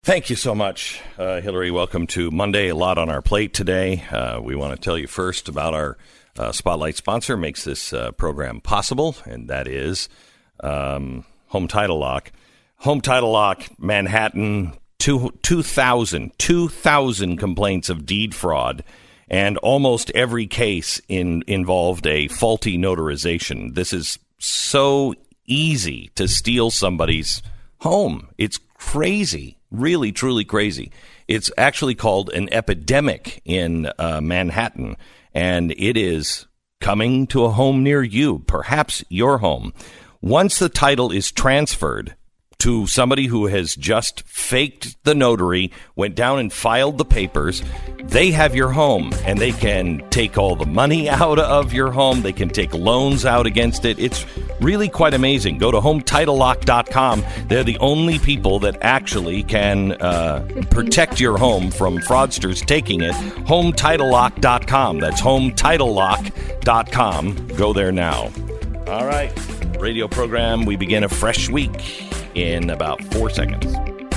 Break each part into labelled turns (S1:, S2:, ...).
S1: Thank you so much, Hillary. Welcome to Monday. A lot on our plate today. We want to tell you first about our spotlight sponsor, makes this program possible, and that is Home Title Lock. Home Title Lock, Manhattan, 2,000 complaints of deed fraud, and almost every case involved a faulty notarization. This is so easy to steal somebody's home. It's crazy, really, truly crazy. It's actually called an epidemic in Manhattan, and it is coming to a home near you, perhaps your home. Once the title is transferred to somebody who has just faked the notary, went down and filed the papers, they have your home, and they can take all the money out of your home. They can take loans out against it. It's really quite amazing. Go to HomeTitleLock.com. They're the only people that actually can protect your home from fraudsters taking it. HomeTitleLock.com. That's HomeTitleLock.com. Go there now. All right. Radio program. We begin a fresh week in about 4 seconds.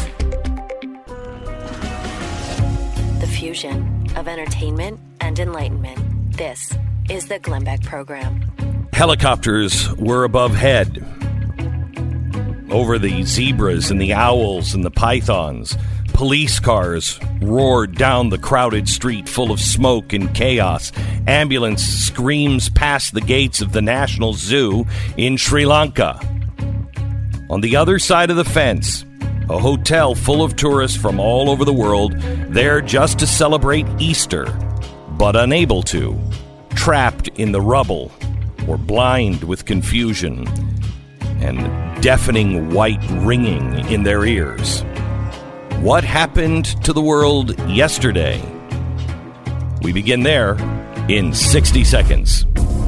S2: The fusion of entertainment and enlightenment. This is the Glenn Beck Program.
S1: Helicopters were above head over the zebras and the owls and the pythons. Police cars roared down the crowded street full of smoke and chaos. Ambulance screams past the gates of the National Zoo in Sri Lanka. On the other side of the fence, a hotel full of tourists from all over the world, there just to celebrate Easter, but unable to, trapped in the rubble or blind with confusion and deafening white ringing in their ears. What happened to the world yesterday? We begin there in 60 seconds.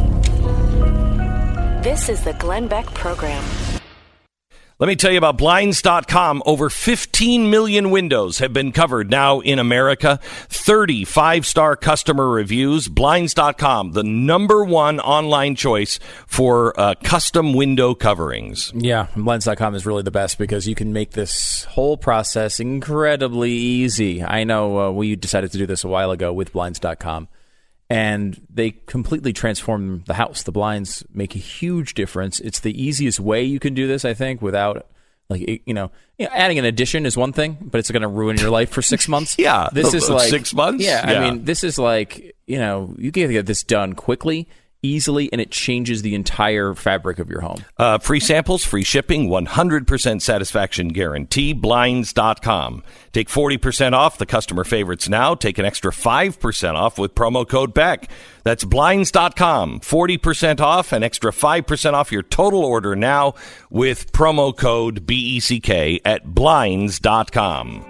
S2: This is the Glenn Beck Program.
S1: Let me tell you about Blinds.com. Over 15 million windows have been covered now in America. 30 five-star customer reviews. Blinds.com, the number one online choice for custom window coverings.
S3: Yeah, Blinds.com is really the best because you can make this whole process incredibly easy. I know we decided to do this a while ago with Blinds.com. And they completely transform the house. The blinds make a huge difference. It's the easiest way you can do this, I think, without, adding an addition is one thing, but it's going to ruin your life for 6 months.
S1: Yeah.
S3: This is like
S1: 6 months?
S3: Yeah, I mean, this is like, you can get this done quickly, easily, and it changes the entire fabric of your home.
S1: Free samples, free shipping, 100% satisfaction guarantee. Blinds.com. Take 40% off the customer favorites now. Take an extra 5% off with promo code BECK. That's Blinds.com. 40% off, an extra 5% off your total order now with promo code BECK at Blinds.com.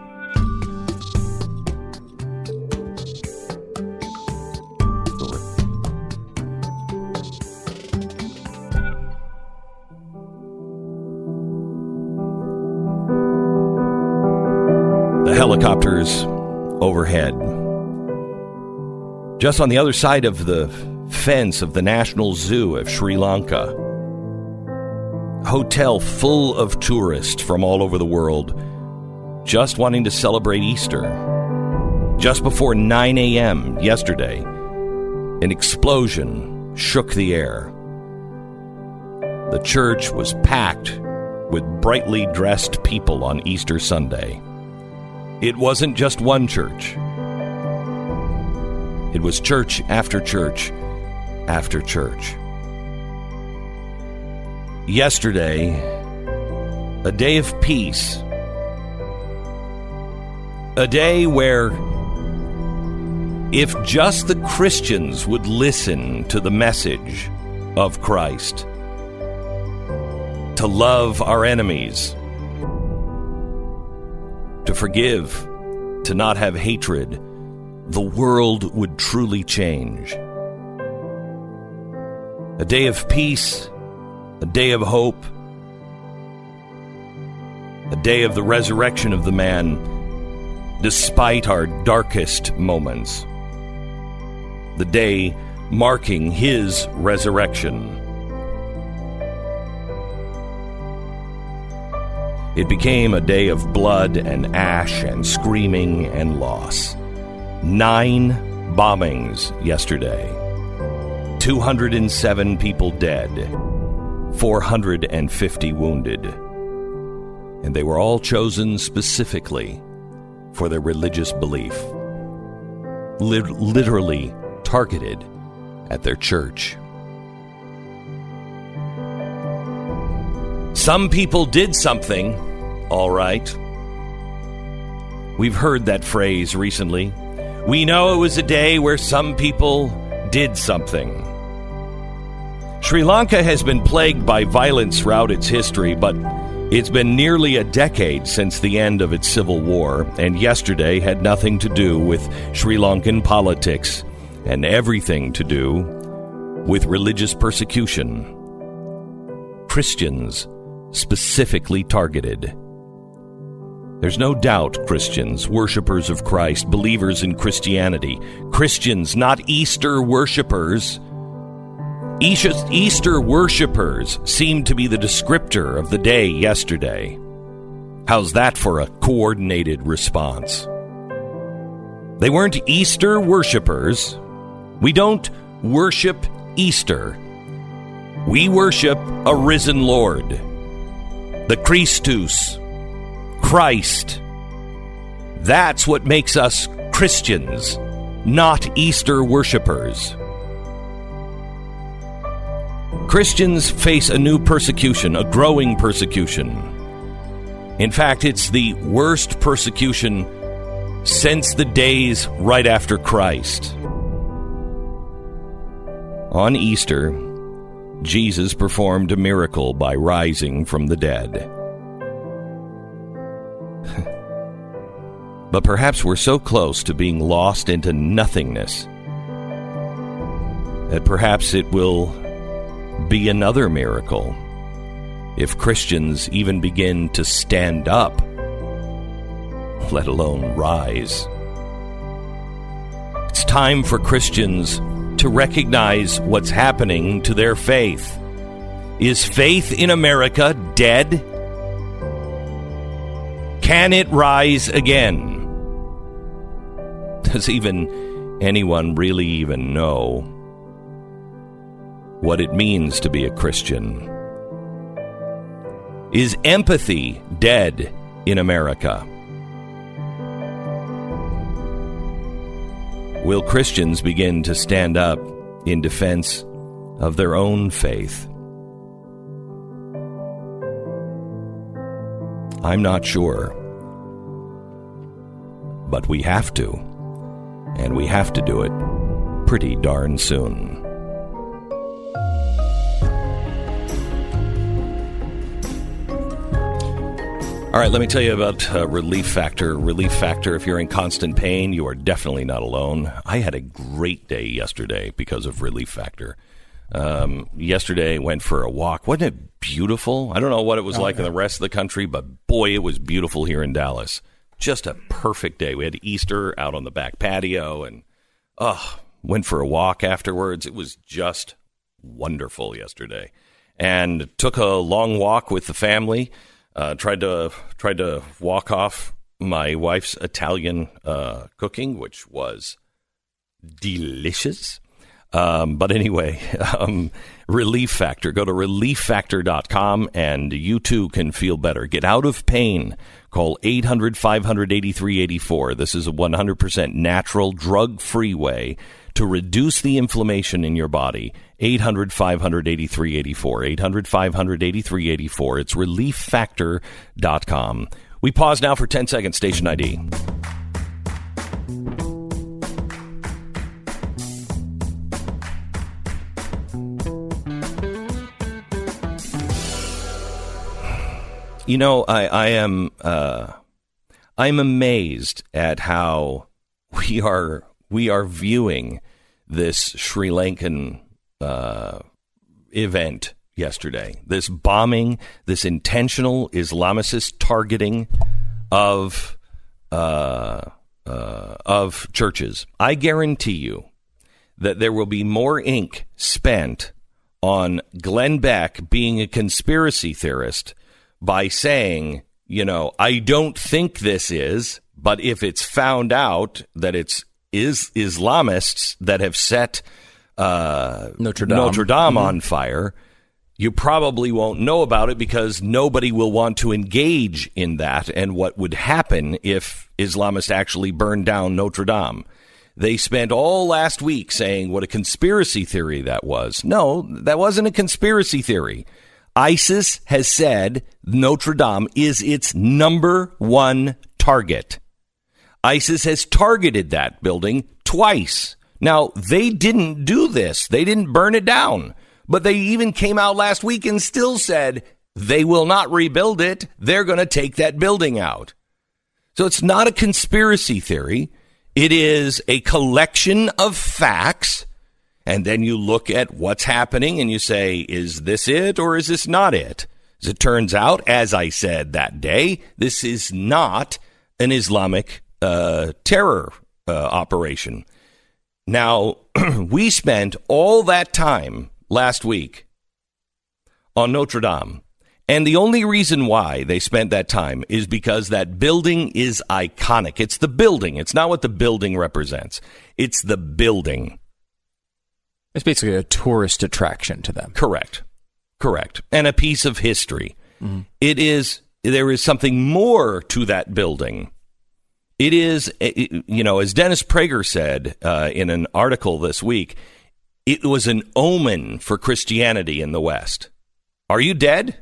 S1: The helicopters overhead. Just on the other side of the fence of the National Zoo of Sri Lanka. A hotel full of tourists from all over the world just wanting to celebrate Easter. Just before 9 a.m. yesterday, an explosion shook the air. The church was packed with brightly dressed people on Easter Sunday. It wasn't just one church. It was church after church after church. Yesterday, a day of peace. A day where if just the Christians would listen to the message of Christ, to love our enemies, to forgive, to not have hatred, the world would truly change. A day of peace, a day of hope, a day of the resurrection of the man, despite our darkest moments. The day marking his resurrection. It became a day of blood and ash and screaming and loss. 9 bombings yesterday. 207 people dead. 450 wounded. And they were all chosen specifically for their religious belief. Literally targeted at their church. Some people did something, all right. We've heard that phrase recently. We know it was a day where some people did something. Sri Lanka has been plagued by violence throughout its history, but it's been nearly a decade since the end of its civil war, and yesterday had nothing to do with Sri Lankan politics and everything to do with religious persecution. Christians specifically targeted. There's no doubt Christians, worshipers of Christ, believers in Christianity. Christians, not Easter worshipers. Easter worshipers seem to be the descriptor of the day yesterday. How's that for a coordinated response? They weren't Easter worshipers. We don't worship Easter. We worship a risen Lord. The Christus, Christ. That's what makes us Christians, not Easter worshipers. Christians face a new persecution, a growing persecution. In fact, it's the worst persecution since the days right after Christ. On Easter, Jesus performed a miracle by rising from the dead. But perhaps we're so close to being lost into nothingness that perhaps it will be another miracle if Christians even begin to stand up, let alone rise. It's time for Christians to recognize what's happening to their faith. Is faith in America dead? Can it rise again? Does anyone really even know what it means to be a Christian? Is empathy dead in America? Will Christians begin to stand up in defense of their own faith? I'm not sure. But we have to. And we have to do it pretty darn soon. All right, let me tell you about Relief Factor. Relief Factor, if you're in constant pain, you are definitely not alone. I had a great day yesterday because of Relief Factor. Yesterday, went for a walk. Wasn't it beautiful? I don't know what it was like in the rest of the country, but boy, it was beautiful here in Dallas. Just a perfect day. We had Easter out on the back patio and went for a walk afterwards. It was just wonderful yesterday. And took a long walk with the family. Tried to walk off my wife's Italian cooking, which was delicious. But anyway, Relief Factor. Go to relieffactor.com and you too can feel better. Get out of pain. Call 800-500-8384. This is a 100% natural, drug-free way to reduce the inflammation in your body. 800-500-8384. 800-500-8384. It's relieffactor.com. We pause now for 10 seconds. Station ID. You know, I'm amazed at how we are viewing this Sri Lankan event yesterday. This bombing, this intentional Islamicist targeting of churches. I guarantee you that there will be more ink spent on Glenn Beck being a conspiracy theorist by saying I don't think this is, but if it's found out that it's Islamists that have set Notre Dame on fire, you probably won't know about it because nobody will want to engage in that and what would happen if Islamists actually burned down Notre Dame. They spent all last week saying what a conspiracy theory that was. No, that wasn't a conspiracy theory. ISIS has said Notre Dame is its number one target. ISIS has targeted that building twice. Now, they didn't do this. They didn't burn it down. But they even came out last week and still said they will not rebuild it. They're going to take that building out. So it's not a conspiracy theory. It is a collection of facts. And then you look at what's happening and you say, is this it or is this not it? As it turns out, as I said that day, this is not an Islamic terror operation. Now, we spent all that time last week on Notre Dame. And the only reason why they spent that time is because that building is iconic. It's the building. It's not what the building represents. It's the building.
S3: It's basically a tourist attraction to them.
S1: Correct. And a piece of history. Mm-hmm. There is something more to that building. It is, as Dennis Prager said in an article this week, it was an omen for Christianity in the West. Are you dead?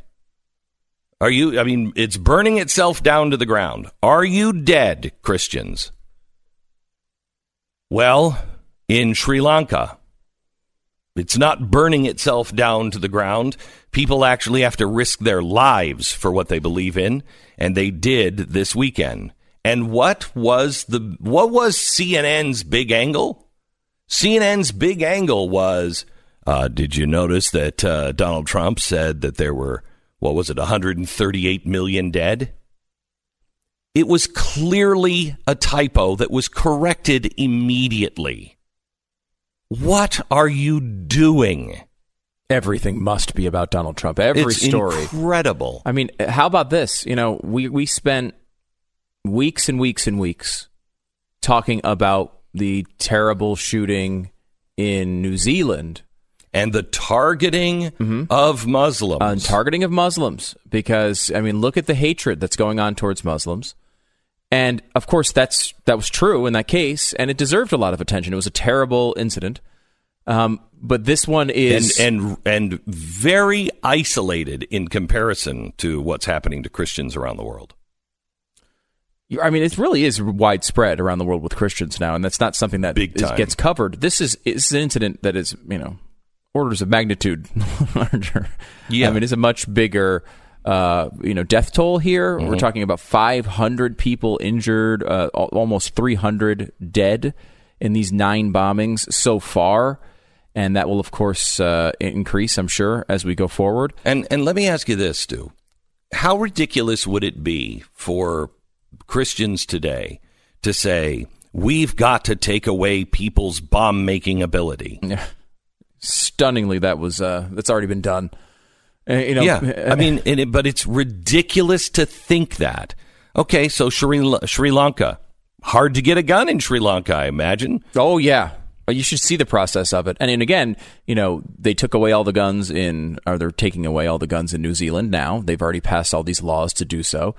S1: It's burning itself down to the ground. Are you dead, Christians? Well, in Sri Lanka, it's not burning itself down to the ground. People actually have to risk their lives for what they believe in, and they did this weekend. And what was CNN's big angle? CNN's big angle was, did you notice that Donald Trump said that there were, 138 million dead? It was clearly a typo that was corrected immediately. What are you doing?
S3: Everything must be about Donald Trump. Every story.
S1: It's incredible.
S3: I mean, how about this? We spent weeks and weeks and weeks talking about the terrible shooting in New Zealand.
S1: And the targeting of Muslims.
S3: Targeting of Muslims. Because, look at the hatred that's going on towards Muslims. And, of course, that was true in that case, and it deserved a lot of attention. It was a terrible incident. But this one is...
S1: And very isolated in comparison to what's happening to Christians around the world.
S3: It really is widespread around the world with Christians now, and that's not something that gets covered. This is an incident that is, orders of magnitude larger. Yeah. It's a much bigger, death toll here. Mm-hmm. We're talking about 500 people injured, almost 300 dead in these 9 bombings so far. And that will, of course, increase, I'm sure, as we go forward.
S1: And let me ask you this, Stu. How ridiculous would it be for Christians today to say, we've got to take away people's bomb-making ability?
S3: Yeah. Stunningly, that's already been done.
S1: But it's ridiculous to think that. Okay, so Sri Lanka. Hard to get a gun in Sri Lanka, I imagine.
S3: Oh, yeah. You should see the process of it. And again, they took away all the guns they're taking away all the guns in New Zealand now. They've already passed all these laws to do so.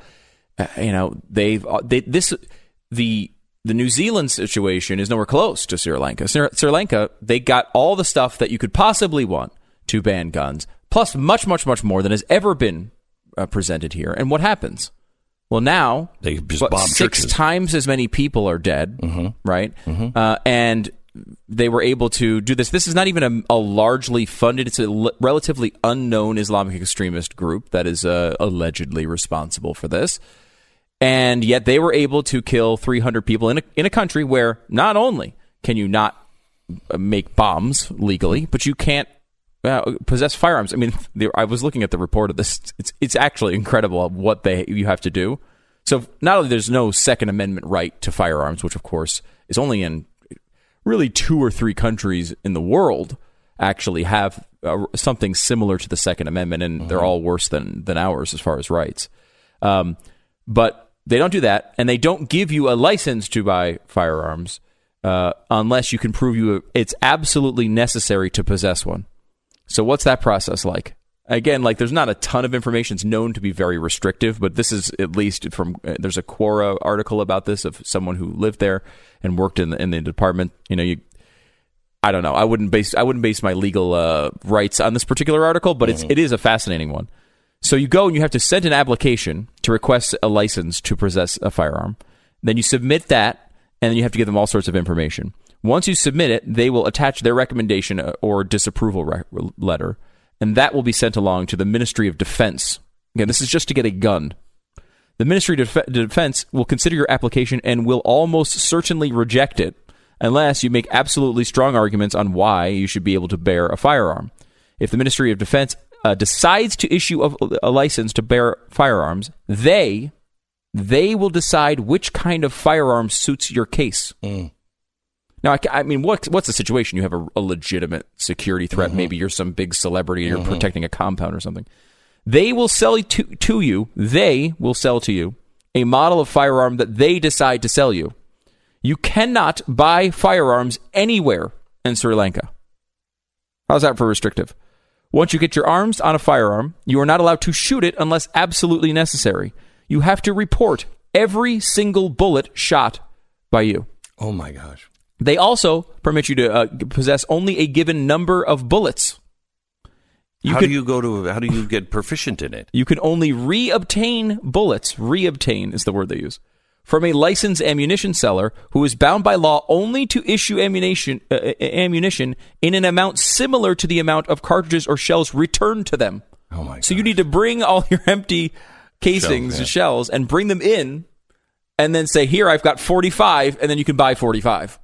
S3: The New Zealand situation is nowhere close to Sri Lanka. Sri Lanka, they got all the stuff that you could possibly want to ban guns, plus much, much, much more than has ever been presented here. And what happens? Well, now
S1: they just bomb
S3: 6
S1: churches.
S3: times as many people are dead, right? Mm-hmm. And they were able to do this. This is not even a largely funded, it's a relatively unknown Islamic extremist group that is allegedly responsible for this. And yet they were able to kill 300 people in a country where not only can you not make bombs legally, but you can't possess firearms. I was looking at the report of this. It's actually incredible what you have to do. So not only there's no Second Amendment right to firearms, which of course is only in really 2 or 3 countries in the world actually have something similar to the Second Amendment, and they're all worse than ours as far as rights. But they don't do that, and they don't give you a license to buy firearms unless you can prove it's absolutely necessary to possess one. So what's that process like? Again, there's not a ton of information. It's known to be very restrictive, but this is at least from there's a Quora article about this of someone who lived there and worked in the department. I don't know. I wouldn't base my legal rights on this particular article, but it is a fascinating one. So you go and you have to send an application to request a license to possess a firearm. Then you submit that, and then you have to give them all sorts of information. Once you submit it, they will attach their recommendation or disapproval letter, and that will be sent along to the Ministry of Defense. Again, this is just to get a gun. The Ministry of Defense will consider your application and will almost certainly reject it unless you make absolutely strong arguments on why you should be able to bear a firearm. If the Ministry of Defense decides to issue a license to bear firearms, they will decide which kind of firearm suits your case. Now, I mean, what's the situation? You have a legitimate security threat. Maybe you're some big celebrity and you're protecting a compound or something. They will sell to you. They will sell to you a model of firearm that they decide to sell you. You cannot buy firearms anywhere in Sri Lanka. How's that for restrictive? Once you get your arms on a firearm, you are not allowed to shoot it unless absolutely necessary. You have to report every single bullet shot by you.
S1: Oh, my gosh.
S3: They also permit you to possess only a given number of bullets.
S1: How do you get proficient in it?
S3: You can only reobtain bullets. Reobtain is the word they use. From a licensed ammunition seller who is bound by law only to issue ammunition in an amount similar to the amount of cartridges or shells returned to them.
S1: Oh my!
S3: So you need to bring all your empty casings and shells and bring them in, and then say, "Here, I've got 45," and then you can buy 45.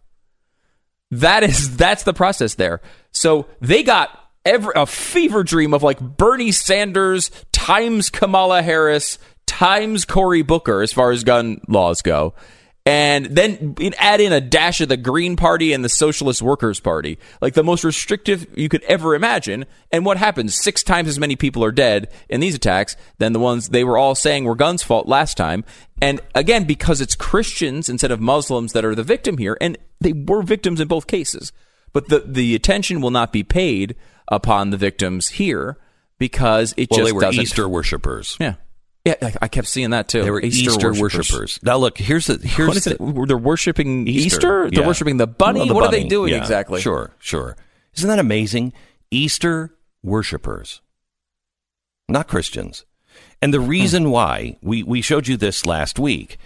S3: That's the process there. So they got a fever dream of Bernie Sanders times Kamala Harris times Cory Booker as far as gun laws go. And then add in a dash of the Green Party and the Socialist Workers' Party. The most restrictive you could ever imagine. And what happens? 6 times as many people are dead in these attacks than the ones they were all saying were guns' fault last time. And again, because it's Christians instead of Muslims that are the victim here, and they were victims in both cases. But the attention will not be paid upon the victims here because it just doesn't.
S1: They were Easter worshippers.
S3: Yeah. Yeah, I kept seeing that too.
S1: They were Easter worshippers. Now look, here's
S3: they're worshiping Easter?
S1: Yeah.
S3: They're worshiping the bunny?
S1: Well,
S3: what are they doing exactly?
S1: Sure. Isn't that amazing? Easter worshippers, not Christians. And the reason why, we showed you this last week,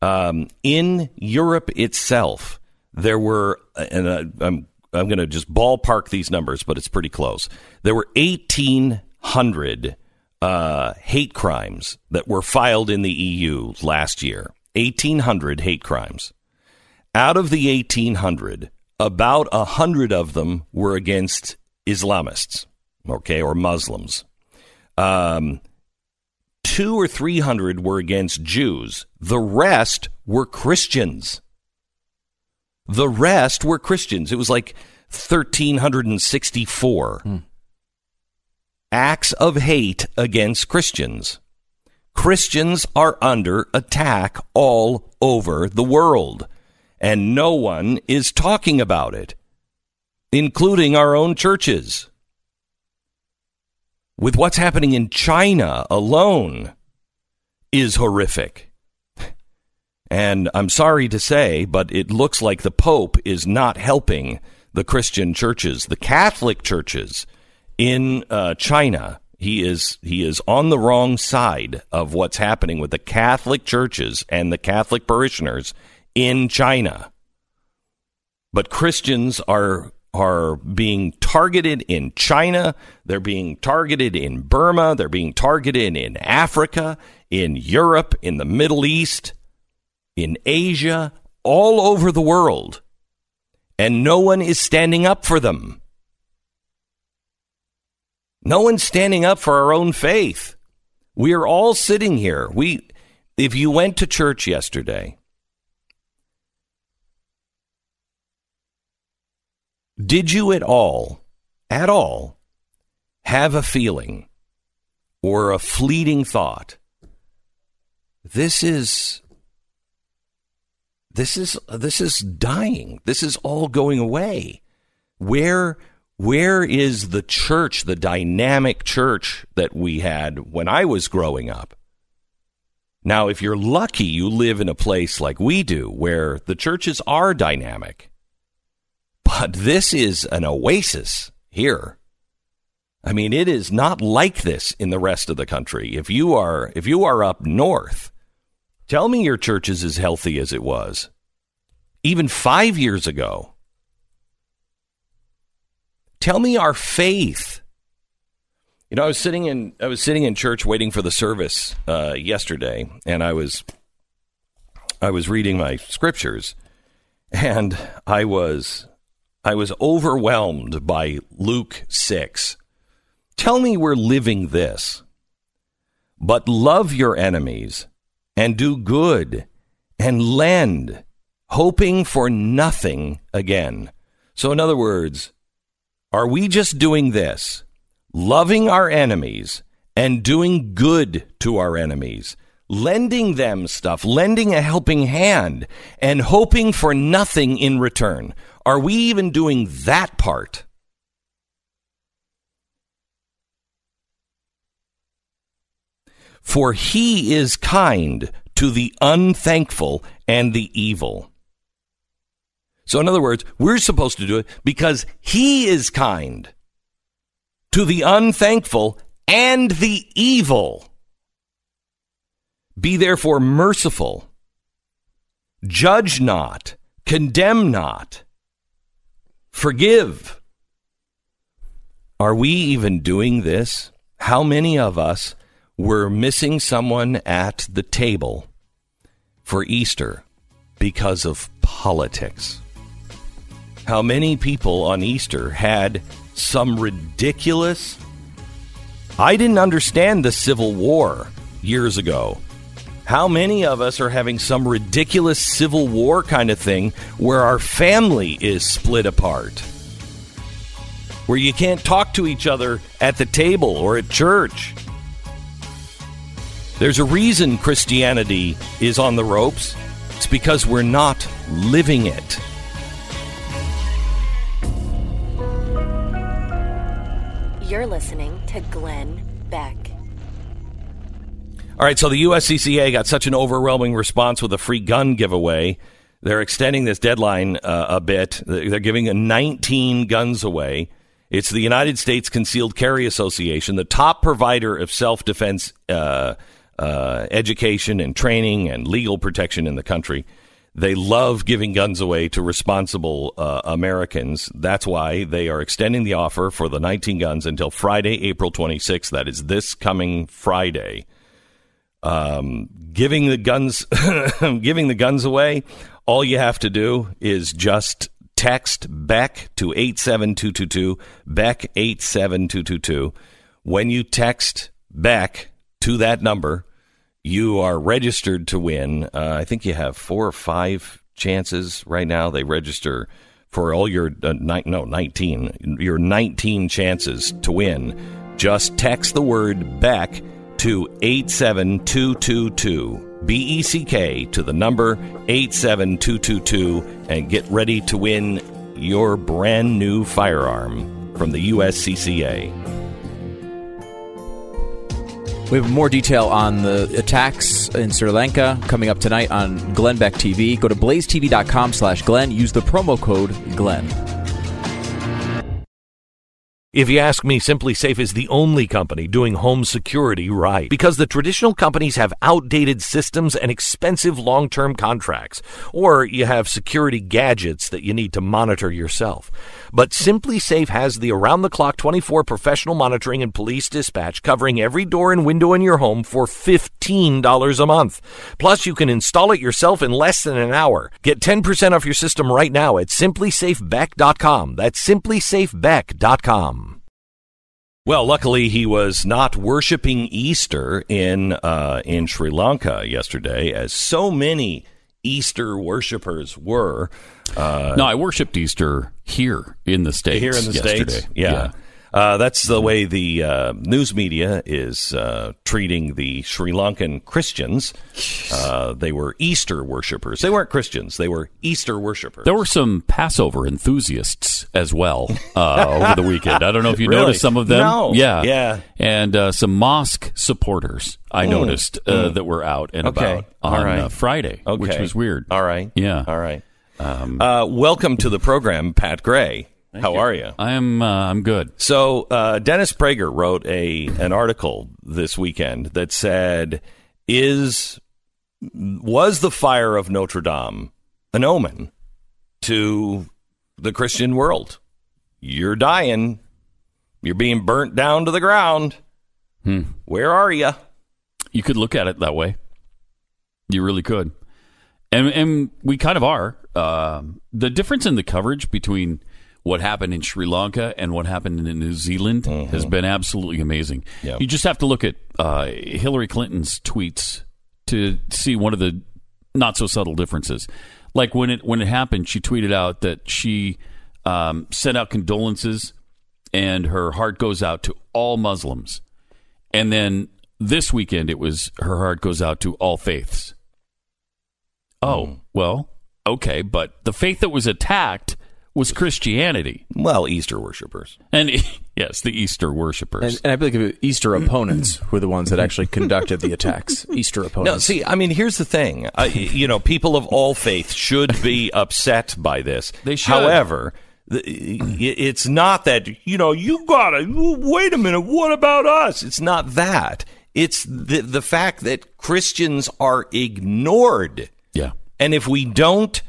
S1: in Europe itself, there were, and I'm going to just ballpark these numbers, but it's pretty close. There were 1,800 hate crimes that were filed in the EU last year. 1,800 hate crimes. Out of the 1,800, about 100 of them were against Islamists, or Muslims. 200 or 300 were against Jews. The rest were Christians. It was 1,364. Acts of hate against Christians. Christians are under attack all over the world, and no one is talking about it, including our own churches. With what's happening in China alone is horrific. And I'm sorry to say, but it looks like the Pope is not helping the Christian churches, the Catholic churches in China. He is on the wrong side of what's happening with the Catholic churches and the Catholic parishioners in China. But Christians are being targeted in China. They're being targeted in Burma. They're being targeted in Africa, in Europe, in the Middle East, in Asia, all over the world. And no one is standing up for them. No one's standing up for our own faith. We are all sitting here. If you went to church yesterday, did you at all, have a feeling or a fleeting thought This is dying. This is all going away. Where is the church, the dynamic church that we had when I was growing up? Now, if you're lucky, you live in a place like we do, where the churches are dynamic. But this is an oasis here. I mean, it is not like this in the rest of the country. If you are up north, tell me your church is as healthy as it was even 5 years ago. Tell me our faith. You know, I was sitting in church waiting for the service yesterday, and I was reading my scriptures, and I was overwhelmed by Luke 6. Tell me we're living this. But love your enemies and do good and lend, hoping for nothing again. So in other words, are we just doing this? Loving our enemies and doing good to our enemies, lending them stuff, lending a helping hand, and hoping for nothing in return. Are we even doing that part? For he is kind to the unthankful and the evil. So in other words, we're supposed to do it because he is kind to the unthankful and the evil. Be therefore merciful. Judge not. Condemn not. Forgive. Are we even doing this? How many of us were missing someone at the table for Easter because of politics? How many people on Easter had some ridiculous... I didn't understand the Civil War years ago. How many of us are having some ridiculous Civil War kind of thing where our family is split apart? Where you can't talk to each other at the table or at church? There's a reason Christianity is on the ropes. It's because we're not living it.
S2: You're listening to Glenn Beck.
S1: All right, so the USCCA got such an overwhelming response with a free gun giveaway. They're extending this deadline a bit. They're giving 19 guns away. It's the United States Concealed Carry Association, the top provider of self-defense education and training and legal protection in the country. They love giving guns away to responsible Americans. That's why they are extending the offer for the 19 guns until Friday, April 26th. That is this coming Friday. Giving the guns away, all you have to do is just text Beck to 87222, Beck 87222. When you text Beck to that number, you are registered to win. I think you have 4 or 5 chances right now. They register for all your 19. Your 19 chances to win. Just text the word Beck to 87222. BECK to the number 87222 and get ready to win your brand new firearm from the USCCA.
S3: We have more detail on the attacks in Sri Lanka coming up tonight on Glenn Beck TV. Go to blazetv.com/Glenn. Use the promo code Glenn.
S1: If you ask me, Simply Safe is the only company doing home security right. Because the traditional companies have outdated systems and expensive long-term contracts. Or you have security gadgets that you need to monitor yourself. But Simply Safe has the around-the-clock 24 professional monitoring and police dispatch covering every door and window in your home for $15 a month. Plus, you can install it yourself in less than an hour. Get 10% off your system right now at simplysafebeck.com. That's simplysafebeck.com. Well, luckily he was not worshiping Easter in Sri Lanka yesterday, as so many Easter worshipers were.
S4: No, I worshipped Easter here in the States.
S1: Here in the
S4: yesterday.
S1: States, yeah. That's the way the news media is treating the Sri Lankan Christians. They were Easter worshipers. They weren't Christians. They were Easter worshipers.
S4: There were some Passover enthusiasts as well over the weekend. I don't know if you
S1: Really?
S4: noticed some of them.
S1: No.
S4: Yeah.
S1: Yeah.
S4: And some mosque supporters I noticed that were out and about on
S1: All right.
S4: Friday, which was weird.
S1: All right.
S4: Yeah.
S1: All right. Welcome to the program, Pat Gray. How are you?
S4: I'm good.
S1: So Dennis Prager wrote an article this weekend that said, was the fire of Notre Dame an omen to the Christian world? You're dying. You're being burnt down to the ground. Where are you?
S4: You could look at it that way. You really could. And we kind of are. The difference in the coverage between what happened in Sri Lanka and what happened in New Zealand has been absolutely amazing.
S1: Yep.
S4: You just have to look at Hillary Clinton's tweets to see one of the not so subtle differences. Like when it happened, she tweeted out that she sent out condolences and her heart goes out to all Muslims. And then this weekend it was her heart goes out to all faiths. Oh, well, okay, but the faith that was attacked was Christianity.
S1: Well, Easter worshipers.
S4: And yes, the Easter worshipers.
S3: And I believe Easter opponents were the ones that actually conducted the attacks. Easter opponents.
S1: No, see, I mean, here's the thing. People of all faiths should be upset by this.
S4: They should.
S1: However, it's not that, you gotta, wait a minute, what about us? It's not that. It's the fact that Christians are ignored.
S4: Yeah.
S1: And if we don't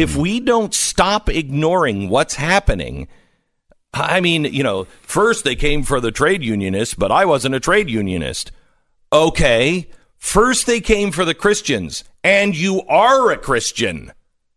S1: stop ignoring what's happening, I mean, first they came for the trade unionists, but I wasn't a trade unionist. Okay, first they came for the Christians, and you are a Christian,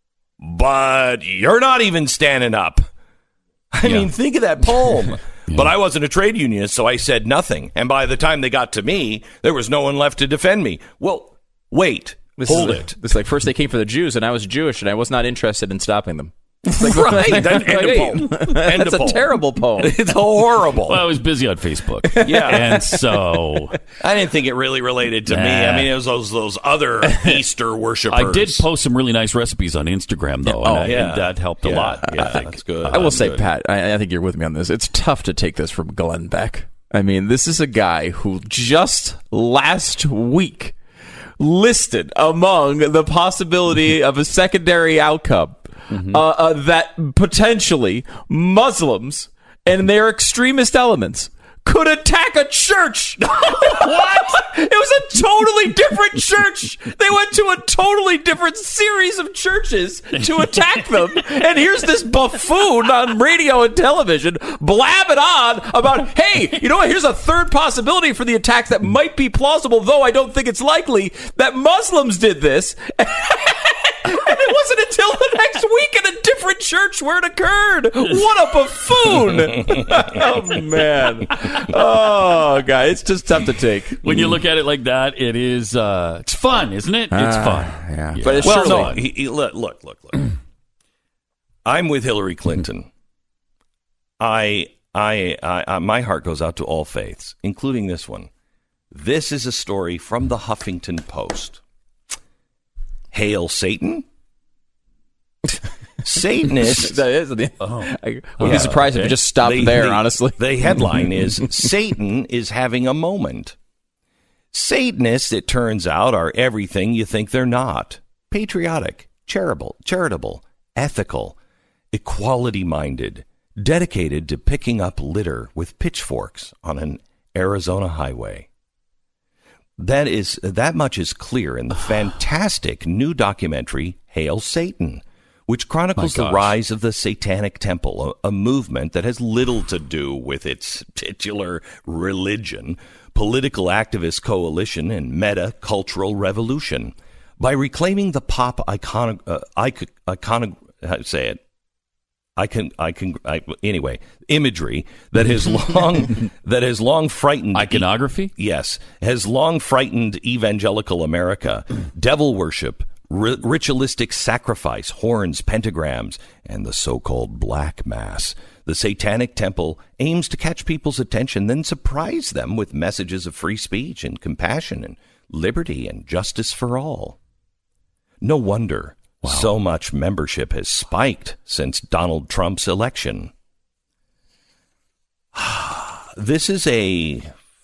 S1: but you're not even standing up. I mean, think of that poem. But I wasn't a trade unionist, so I said nothing. And by the time they got to me, there was no one left to defend me. Well, wait. Hold it.
S3: It's like first they came for the Jews, and I was Jewish, and I was not interested in stopping them.
S1: Like, right. End of poem.
S3: That's a terrible poem.
S1: It's horrible.
S4: Well, I was busy on Facebook.
S1: Yeah.
S4: And so
S1: I didn't think it really related to me. I mean, it was those other Easter worshipers.
S4: I did post some really nice recipes on Instagram, though. And that helped a lot.
S1: Yeah, that's good.
S3: I will say, Pat, I think you're with me on this. It's tough to take this from Glenn Beck. I mean, this is a guy who just last week listed among the possibility of a secondary outcome that potentially Muslims and their extremist elements could attack a church. What? It was a totally different church. They went to a totally different series of churches to attack them. And here's this buffoon on radio and television blabbing on about, hey, you know what? Here's a third possibility for the attacks that might be plausible, though I don't think it's likely, that Muslims did this. And it wasn't until the next week in a different church where it occurred. What a buffoon. Oh, man. Oh, God. It's just tough to take.
S4: When you look at it like that, it is, it's fun, isn't it? It's fun.
S3: Yeah. But it's
S1: look. I'm with Hillary Clinton. My heart goes out to all faiths, including this one. This is a story from the Huffington Post. Hail Satan? Satanists.
S3: That is. I would be surprised if it just stopped honestly.
S1: The headline is, Satan is having a moment. Satanists, it turns out, are everything you think they're not. Patriotic, charitable, ethical, equality-minded, dedicated to picking up litter with pitchforks on an Arizona highway. That much is clear in the fantastic new documentary Hail Satan, which chronicles the rise of the Satanic Temple, a movement that has little to do with its titular religion, political activist coalition, and meta-cultural revolution. By reclaiming the pop imagery that has long frightened
S4: iconography.
S1: Yes, has long frightened evangelical America. Devil worship, ritualistic sacrifice, horns, pentagrams, and the so-called Black Mass. The Satanic Temple aims to catch people's attention, then surprise them with messages of free speech and compassion and liberty and justice for all. No wonder so much membership has spiked since Donald Trump's election. This is a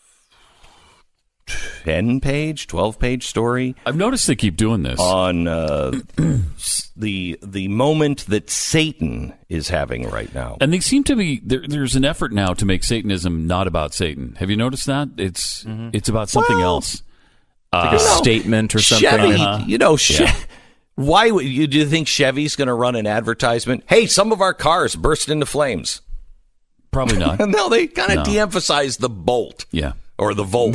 S1: 10-page, 12-page story.
S4: I've noticed they keep doing this
S1: on the moment that Satan is having right now.
S4: And they seem to be there's an effort now to make Satanism not about Satan. Have you noticed that? It's about something else.
S3: Like a statement or something.
S1: Chevy, why do you think Chevy's going to run an advertisement? Hey, some of our cars burst into flames.
S4: Probably not.
S1: No, they kind of de-emphasize the bolt.
S4: Yeah.
S1: Or the volt.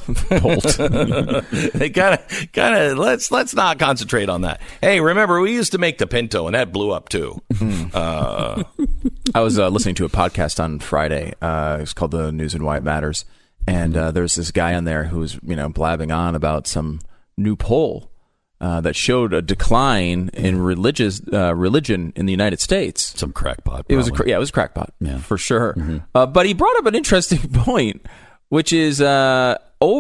S1: They kind of let's not concentrate on that. Hey, remember we used to make the Pinto, and that blew up too.
S3: I was listening to a podcast on Friday. It's called The News and Why It Matters, and there's this guy on there who's blabbing on about some new poll that showed a decline in religion in the United States.
S4: Some crackpot.
S3: It was it was a crackpot, for sure. But he brought up an interesting point, which is from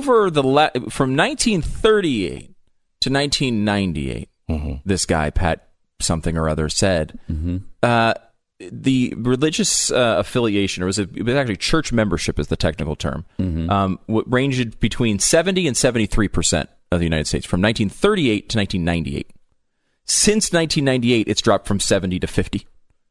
S3: 1938 to 1998, this guy, Pat something or other, said the religious affiliation, or it was actually church membership is the technical term, ranged between 70 and 73% of the United States from 1938 to 1998. Since 1998, it's dropped from 70 to 50.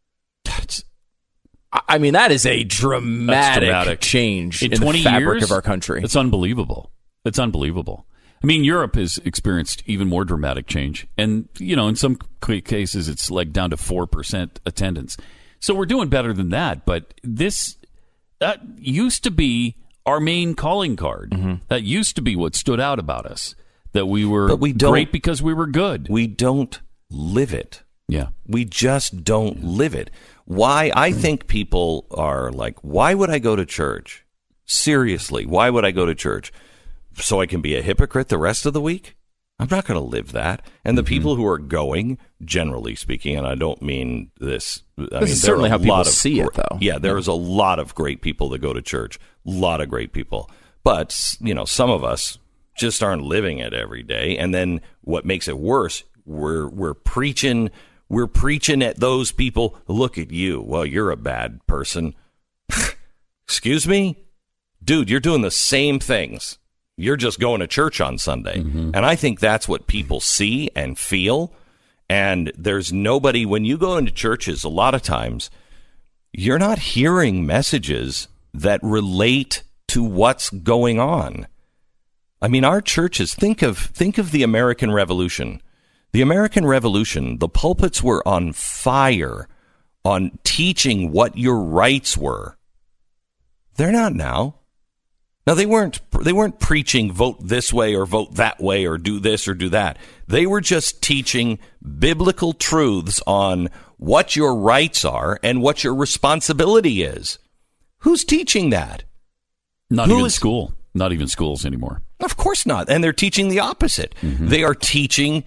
S3: That is a dramatic change in 20 the fabric
S4: years
S3: of our country.
S4: It's unbelievable. It's unbelievable. I mean, Europe has experienced even more dramatic change. And, in some cases, it's like down to 4% attendance. So we're doing better than that. But that used to be our main calling card. That used to be what stood out about us, that we were great because we were good.
S1: We don't live it.
S4: Yeah.
S1: We just don't live it. Why? I think people are like, why would I go to church? Seriously, why would I go to church? So I can be a hypocrite the rest of the week? I'm not going to live that. And the people who are going, generally speaking, and I don't mean this.
S3: This is certainly how people see it, though.
S1: Yeah, there's a lot of great people that go to church. A lot of great people. But, some of us just aren't living it every day. And then what makes it worse, we're preaching at those people. Look at you. Well, you're a bad person. Excuse me? Dude, you're doing the same things. You're just going to church on Sunday. And I think that's what people see and feel. And there's nobody, when you go into churches, a lot of times, you're not hearing messages that relate to what's going on. I mean, our churches, think of the American Revolution. The American Revolution, the pulpits were on fire on teaching what your rights were. They're not now. Now, they weren't preaching vote this way or vote that way or do this or do that. They were just teaching biblical truths on what your rights are and what your responsibility is. Who's teaching that?
S4: Not even school. Not even schools anymore.
S1: Of course not. And they're teaching the opposite. They are teaching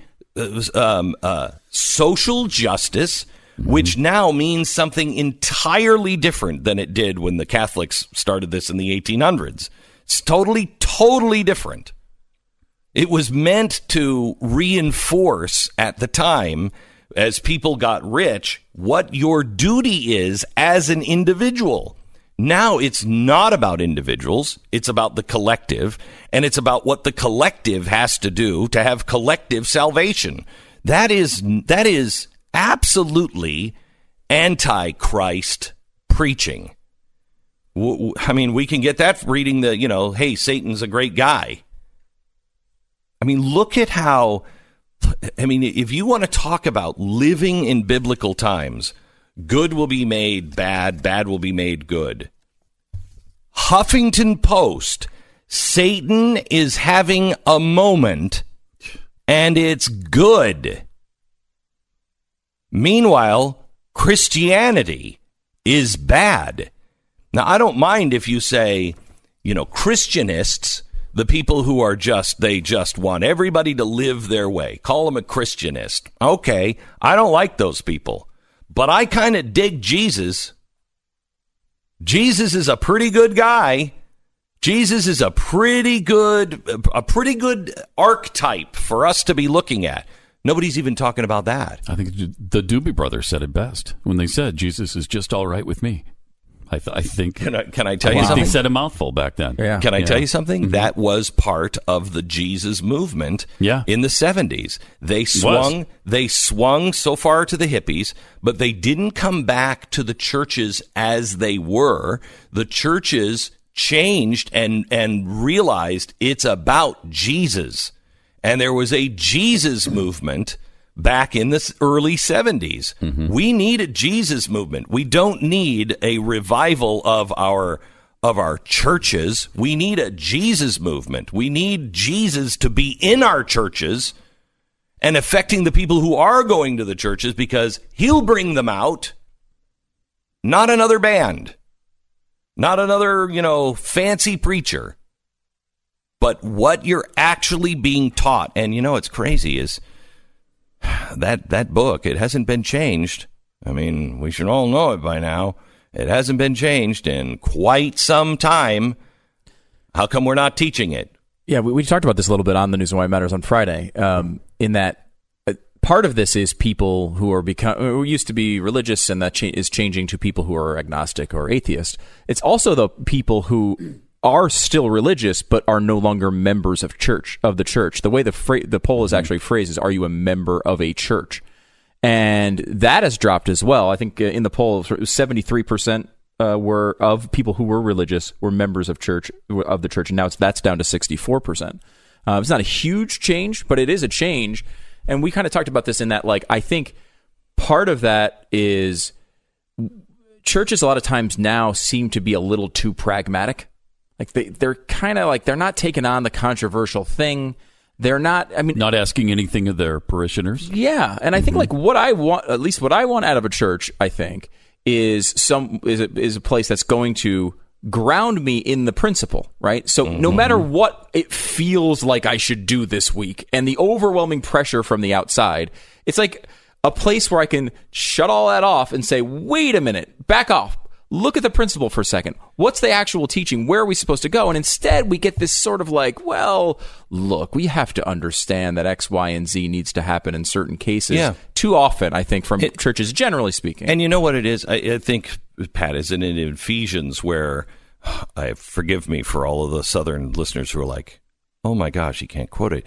S1: social justice, which now means something entirely different than it did when the Catholics started this in the 1800s. It's totally different. It was meant to reinforce at the time, as people got rich, what your duty is as an individual. Now it's not about individuals. It's about the collective, and it's about what the collective has to do to have collective salvation. That is absolutely anti-Christ preaching. I mean, we can get that reading hey, Satan's a great guy. I mean, look at how, if you want to talk about living in biblical times, good will be made bad, bad will be made good. Huffington Post, Satan is having a moment, and it's good. Meanwhile, Christianity is bad. Now, I don't mind if you say, Christianists, the people who are they just want everybody to live their way. Call them a Christianist. Okay, I don't like those people. But I kind of dig Jesus. Jesus is a pretty good guy. Jesus is a pretty good archetype for us to be looking at. Nobody's even talking about that.
S4: I think the Doobie Brothers said it best when they said Jesus is just all right with me. I think.
S1: Can I tell you something?
S4: They said a mouthful back then.
S3: Yeah.
S1: Can I tell you something? Mm-hmm. That was part of the Jesus movement in the 70s. They swung so far to the hippies, but they didn't come back to the churches as they were. The churches changed and realized it's about Jesus. And there was a Jesus movement back in the early 70s. Mm-hmm. We need a Jesus movement. We don't need a revival of our churches. We need a Jesus movement. We need Jesus to be in our churches and affecting the people who are going to the churches, because he'll bring them out. Not another band. Not another, fancy preacher. But what you're actually being taught. And it's crazy is that book, it hasn't been changed. I mean, we should all know it by now. It hasn't been changed in quite some time. How come we're not teaching it?
S3: Yeah, we talked about this a little bit on the News and Why It Matters on Friday, in that part of this is people who used to be religious, and that is changing to people who are agnostic or atheist. It's also the people who are still religious but are no longer members of the church. The way the poll is actually phrased is, are you a member of a church? And that has dropped as well. I think in the poll, 73% were of people who were religious were members of the church, and now that's down to 64%. It's not a huge change, but it is a change. And we kind of talked about this in that, I think part of that is churches a lot of times now seem to be a little too pragmatic. They're kind of they're not taking on the controversial thing. They're not,
S4: not asking anything of their parishioners.
S3: Yeah. And I think what I want out of a church, I think, is a place that's going to ground me in the principle, right? So no matter what it feels like I should do this week and the overwhelming pressure from the outside, it's like a place where I can shut all that off and say, wait a minute, back off. Look at the principle for a second. What's the actual teaching? Where are we supposed to go? And instead, we get this sort of look, we have to understand that X, Y, and Z needs to happen in certain cases. Too often, I think, from churches, generally speaking.
S1: And you know what it is? I think, Pat, is in Ephesians where, forgive me for all of the Southern listeners who are like, oh my gosh, he can't quote it.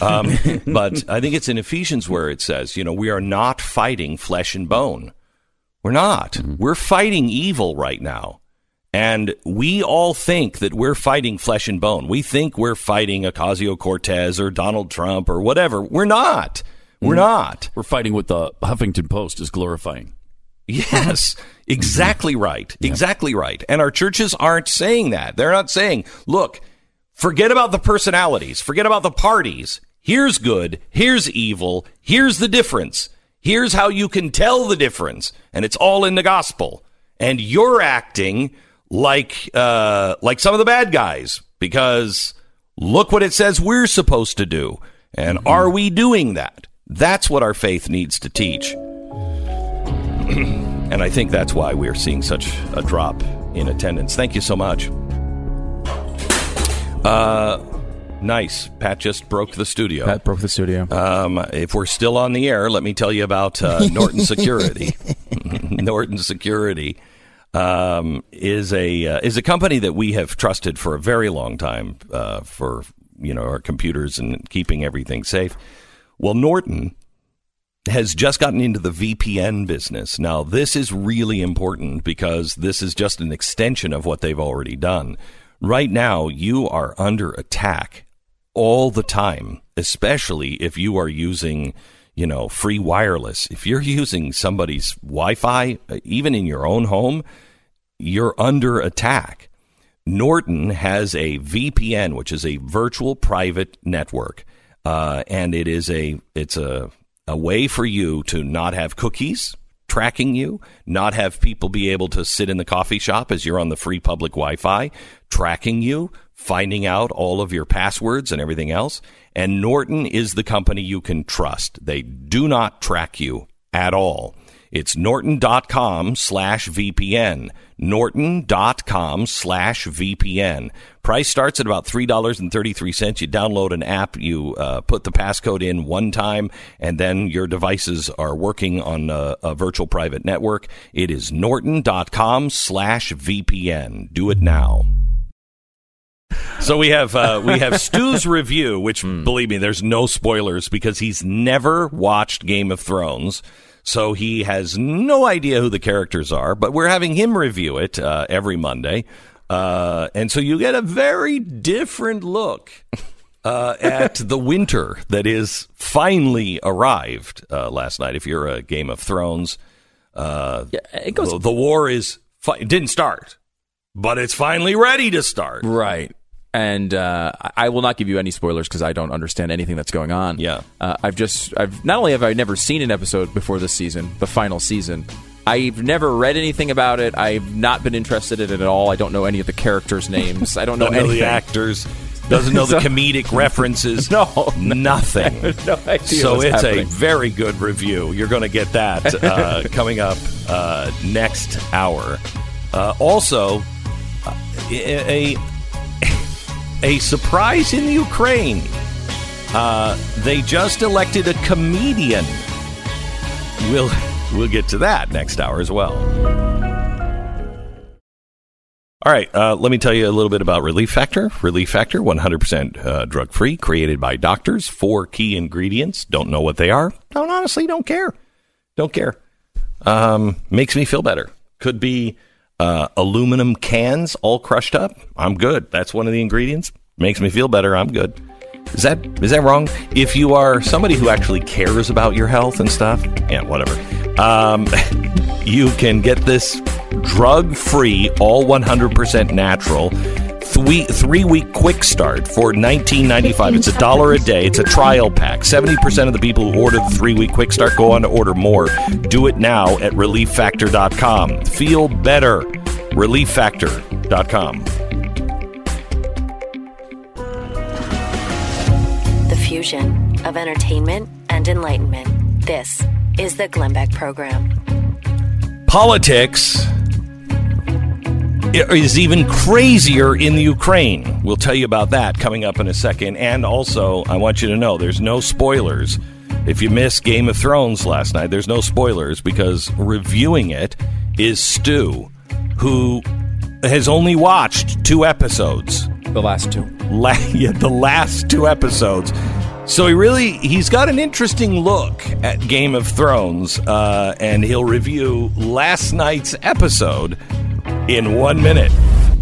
S1: But I think it's in Ephesians where it says, we are not fighting flesh and bone. We're not. Mm-hmm. We're fighting evil right now. And we all think that we're fighting flesh and bone. We think we're fighting Ocasio-Cortez or Donald Trump or whatever. We're not. We're not.
S4: We're fighting what the Huffington Post is glorifying.
S1: Yes, exactly right. Exactly right. And our churches aren't saying that. They're not saying, look, forget about the personalities. Forget about the parties. Here's good. Here's evil. Here's the difference. Here's how you can tell the difference, and it's all in the gospel. And you're acting like some of the bad guys, because look what it says we're supposed to do. And are we doing that? That's what our faith needs to teach. And I think that's why we're seeing such a drop in attendance. Thank you so much. Nice. Pat just broke the studio. If we're still on the air, let me tell you about Norton Security. Norton Security is a company that we have trusted for a very long time for our computers and keeping everything safe. Well, Norton has just gotten into the VPN business. Now, this is really important because this is just an extension of what they've already done. Right now, you are under attack all the time, especially if you are using, free wireless. If you're using somebody's Wi-Fi, even in your own home, you're under attack. Norton has a VPN, which is a virtual private network, and it's a way for you to not have cookies tracking you, not have people be able to sit in the coffee shop as you're on the free public Wi-Fi, tracking you, finding out all of your passwords and everything else. And Norton is the company you can trust. They do not track you at all. It's norton.com/VPN. Norton.com/VPN. Price starts at about $3.33. You download an app, you put the passcode in one time, and then your devices are working on a virtual private network. It is norton.com/VPN. Do it now. So we have Stu's review, which, believe me, there's no spoilers because he's never watched Game of Thrones. So he has no idea who the characters are, but we're having him review it every Monday. And so you get a very different look at the winter that is finally arrived last night. If you're a Game of Thrones,
S3: it goes.
S1: The war is it didn't start, but it's finally ready to start.
S3: Right. And I will not give you any spoilers because I don't understand anything that's going on.
S1: Yeah.
S3: I've not only have I never seen an episode before this season, the final season, I've never read anything about it. I've not been interested in it at all. I don't know any of the characters' names. I don't know anything.
S1: The actors. Doesn't know the comedic references.
S3: No.
S1: Nothing.
S3: No idea.
S1: So it's
S3: happening.
S1: a very good review. You're going to get that coming up next hour. Also, a surprise in the Ukraine. They just elected a comedian. We'll get to that next hour as well. All right, let me tell you a little bit about Relief Factor. Relief Factor, 100% drug-free, created by doctors. 4 key ingredients. Don't know what they are. Don't care. Don't care. Makes me feel better. Could be aluminum cans all crushed up. I'm good. That's one of the ingredients. Makes me feel better. I'm good. Is that wrong? If you are somebody who actually cares about your health and stuff, yeah, whatever. You can get this drug-free, all 100% natural, 3-week quick start for $19.95. It's $1 a day. It's a trial pack. 70% of the people who order the 3-week quick start go on to order more. Do it now at ReliefFactor.com. Feel better. ReliefFactor.com.
S2: The fusion of entertainment and enlightenment. This is the Glenn Beck Program.
S1: Politics is even crazier in the Ukraine. We'll tell you about that coming up in a second. And also, I want you to know there's no spoilers. If you missed Game of Thrones last night, there's no spoilers because reviewing it is Stu, who has only watched 2 episodes.
S3: The last 2.
S1: The last 2 episodes. So he's got an interesting look at Game of Thrones, and he'll review last night's episode in 1 minute.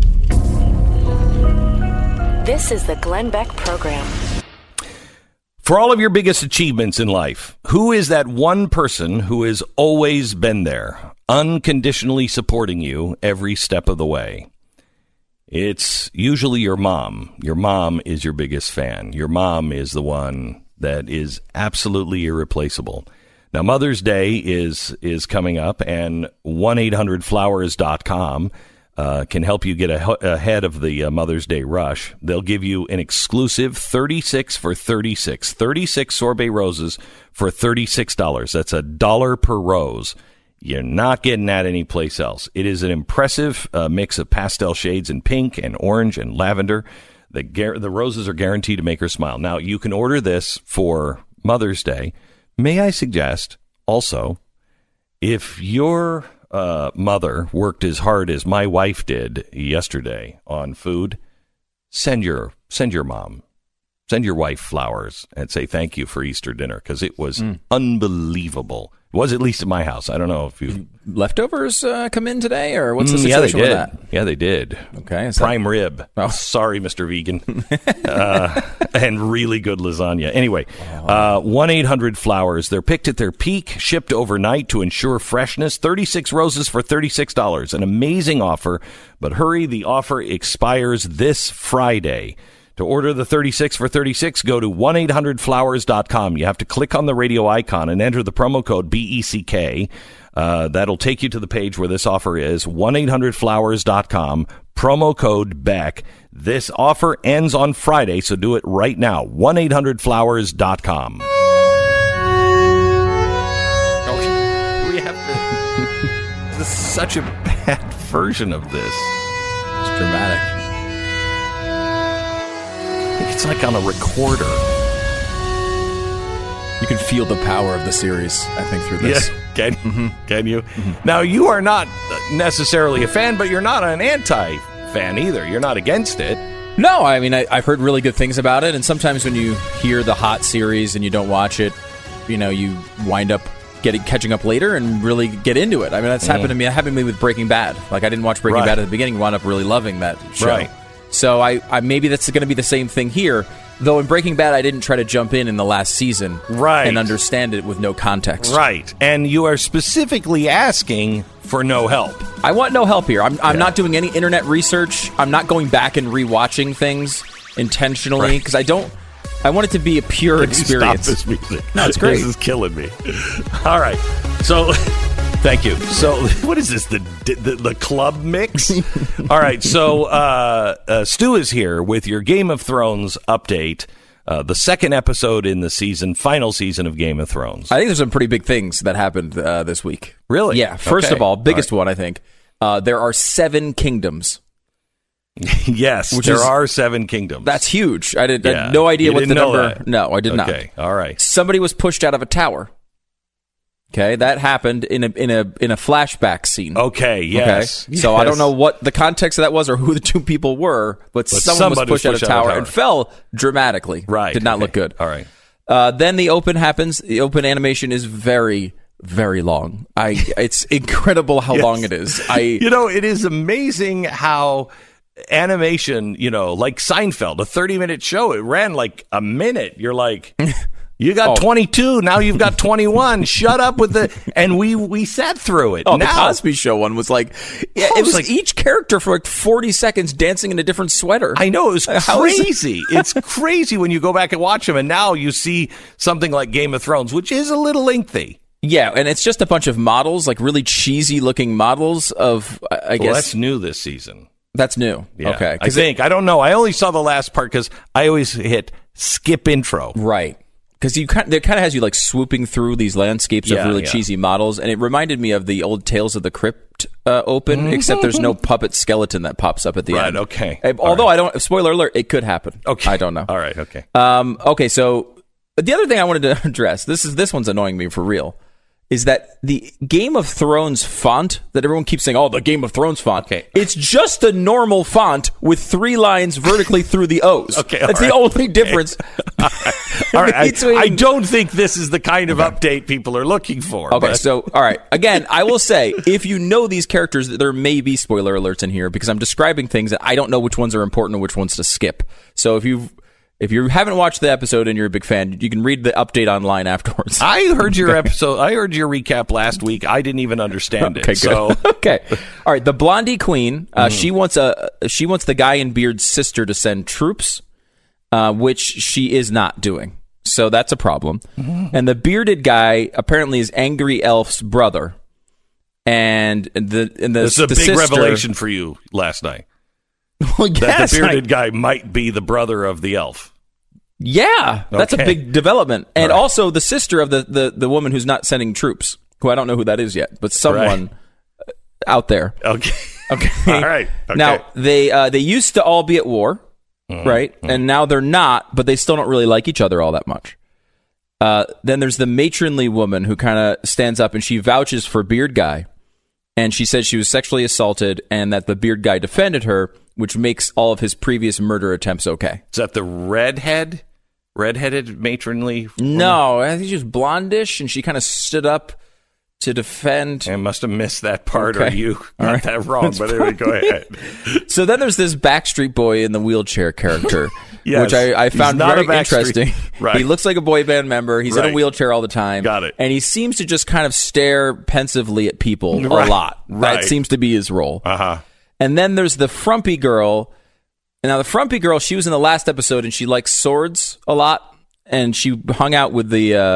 S2: This is the Glenn Beck Program.
S1: For all of your biggest achievements in life, who is that one person who has always been there, unconditionally supporting you every step of the way? It's usually your mom. Your mom is your biggest fan. Your mom is the one that is absolutely irreplaceable. Now, Mother's Day is coming up, and 1-800-Flowers.com can help you get ahead of the Mother's Day rush. They'll give you an exclusive 36 for 36 sorbet roses for $36. That's $1 per rose. You're not getting that anyplace else. It is an impressive mix of pastel shades in pink and orange and lavender. The roses are guaranteed to make her smile. Now, you can order this for Mother's Day. May I suggest also, if your mother worked as hard as my wife did yesterday on food, send your mom, send your wife flowers and say thank you for Easter dinner because it was unbelievable. It was, at least at my house. I don't know if you...
S3: Leftovers come in today, or what's the situation with that?
S1: Yeah, they did.
S3: Okay.
S1: Prime rib. Oh. Sorry, Mr. Vegan. And really good lasagna. Anyway, 1-800-Flowers. They're picked at their peak, shipped overnight to ensure freshness. 36 roses for $36. An amazing offer, but hurry, the offer expires this Friday. To order the 36 for 36, go to 1-800-Flowers.com. You have to click on the radio icon and enter the promo code BECK. That'll take you to the page where this offer is, 1-800-Flowers.com, promo code BECK. This offer ends on Friday, so do it right now, 1-800-Flowers.com. is such a bad version of this.
S3: It's dramatic.
S1: It's like on a recorder.
S3: You can feel the power of the series, I think, through this.
S1: Yeah, can you? Now, you are not necessarily a fan, but you're not an anti-fan either. You're not against it.
S3: No, I mean, I've heard really good things about it, and sometimes when you hear the hot series and you don't watch it, you wind up catching up later and really get into it. I mean, that's happened to me. It happened to me with Breaking Bad. Like, I didn't watch Breaking Bad at the beginning, wound up really loving that show.
S1: Right.
S3: So I maybe that's going to be the same thing here. Though in Breaking Bad, I didn't try to jump in the last season and understand it with no context.
S1: Right. And you are specifically asking for no help.
S3: I want no help here. I'm not doing any internet research. I'm not going back and rewatching things intentionally because I want it to be a pure experience.
S1: Stop this music.
S3: No, it's great.
S1: This is killing me. All right. So, thank you. So, what is this? The club mix? All right. So, Stu is here with your Game of Thrones update. The second episode in the final season of Game of Thrones.
S3: I think there's some pretty big things that happened this week.
S1: Really?
S3: Yeah. First of all, biggest one, I think. There are 7 kingdoms.
S1: Yes, there are 7 kingdoms.
S3: That's huge. I had no idea what the number.
S1: That.
S3: No, I did not.
S1: Okay, all right.
S3: Somebody was pushed out of a tower. Okay, that happened in a flashback scene.
S1: Okay, yes.
S3: Okay? So I don't know what the context of that was or who the 2 people were, but someone was pushed out of a tower and fell dramatically.
S1: Right.
S3: Did not look good.
S1: All right.
S3: Then the open happens. The open animation is very, very long. It's incredible how long it is.
S1: It is amazing how animation, like Seinfeld, a 30-minute show, it ran like a minute. You're like, you got 22, now you've got 21. Shut up with and we sat through it.
S3: The Cosby Show one was like, it was like each character for like 40 seconds dancing in a different sweater.
S1: I know, it was crazy. It's crazy when you go back and watch them, and now you see something like Game of Thrones, which is a little lengthy.
S3: Yeah, and it's just a bunch of models, like really cheesy looking models of, I guess.
S1: That's new this season.
S3: That's new.
S1: Yeah,
S3: okay.
S1: I don't know. I only saw the last part because I always hit skip intro.
S3: Right. Because it kind of has you like swooping through these landscapes of really cheesy models, and it reminded me of the old Tales of the Crypt open, except there's no puppet skeleton that pops up at the end.
S1: Right. Okay.
S3: Although I don't. Spoiler alert: it could happen.
S1: Okay.
S3: I don't know.
S1: All right. Okay.
S3: Okay. So the other thing I wanted to address this one's annoying me for real. Is that the Game of Thrones font that everyone keeps saying, the Game of Thrones font.
S1: Okay.
S3: It's just a normal font with 3 lines vertically through the O's.
S1: Okay.
S3: That's the only difference.
S1: All right. I don't think this is the kind of update people are looking for.
S3: Okay.
S1: But.
S3: So, all right. Again, I will say, if you know these characters, there may be spoiler alerts in here because I'm describing things that I don't know which ones are important and which ones to skip. So if you haven't watched the episode and you're a big fan, you can read the update online afterwards.
S1: I heard your episode. I heard your recap last week. I didn't even understand it.
S3: Okay, good. Okay. All right. The Blondie Queen. She wants the guy in beard's sister to send troops, which she is not doing. So that's a problem. And the bearded guy apparently is Angry Elf's brother. And
S1: this is a big revelation for you last night.
S3: Well, yes,
S1: that the bearded guy might be the brother of the elf.
S3: Yeah, that's a big development. And also the sister of the woman who's not sending troops, who I don't know who that is yet, but someone out there.
S1: Okay. All right. Okay.
S3: Now, they used to all be at war, right? And now they're not, but they still don't really like each other all that much. Then there's the matronly woman who kind of stands up and she vouches for Beard Guy. And she said she was sexually assaulted and that the Beard Guy defended her, which makes all of his previous murder attempts okay.
S1: Is that the redheaded matronly woman?
S3: No, I think she was blondish, and she kind of stood up to defend.
S1: I must have missed that part, or you got that wrong, but anyway, go ahead.
S3: So then there's this Backstreet Boy in the wheelchair character,
S1: yes,
S3: which I found very interesting.
S1: Right.
S3: He looks like a boy band member. He's in a wheelchair all the time.
S1: Got it.
S3: And he seems to just kind of stare pensively at people a lot. That seems to be his role.
S1: Uh-huh.
S3: And then there's the frumpy girl. And now the frumpy girl, she was in the last episode, and she likes swords a lot, and she hung out with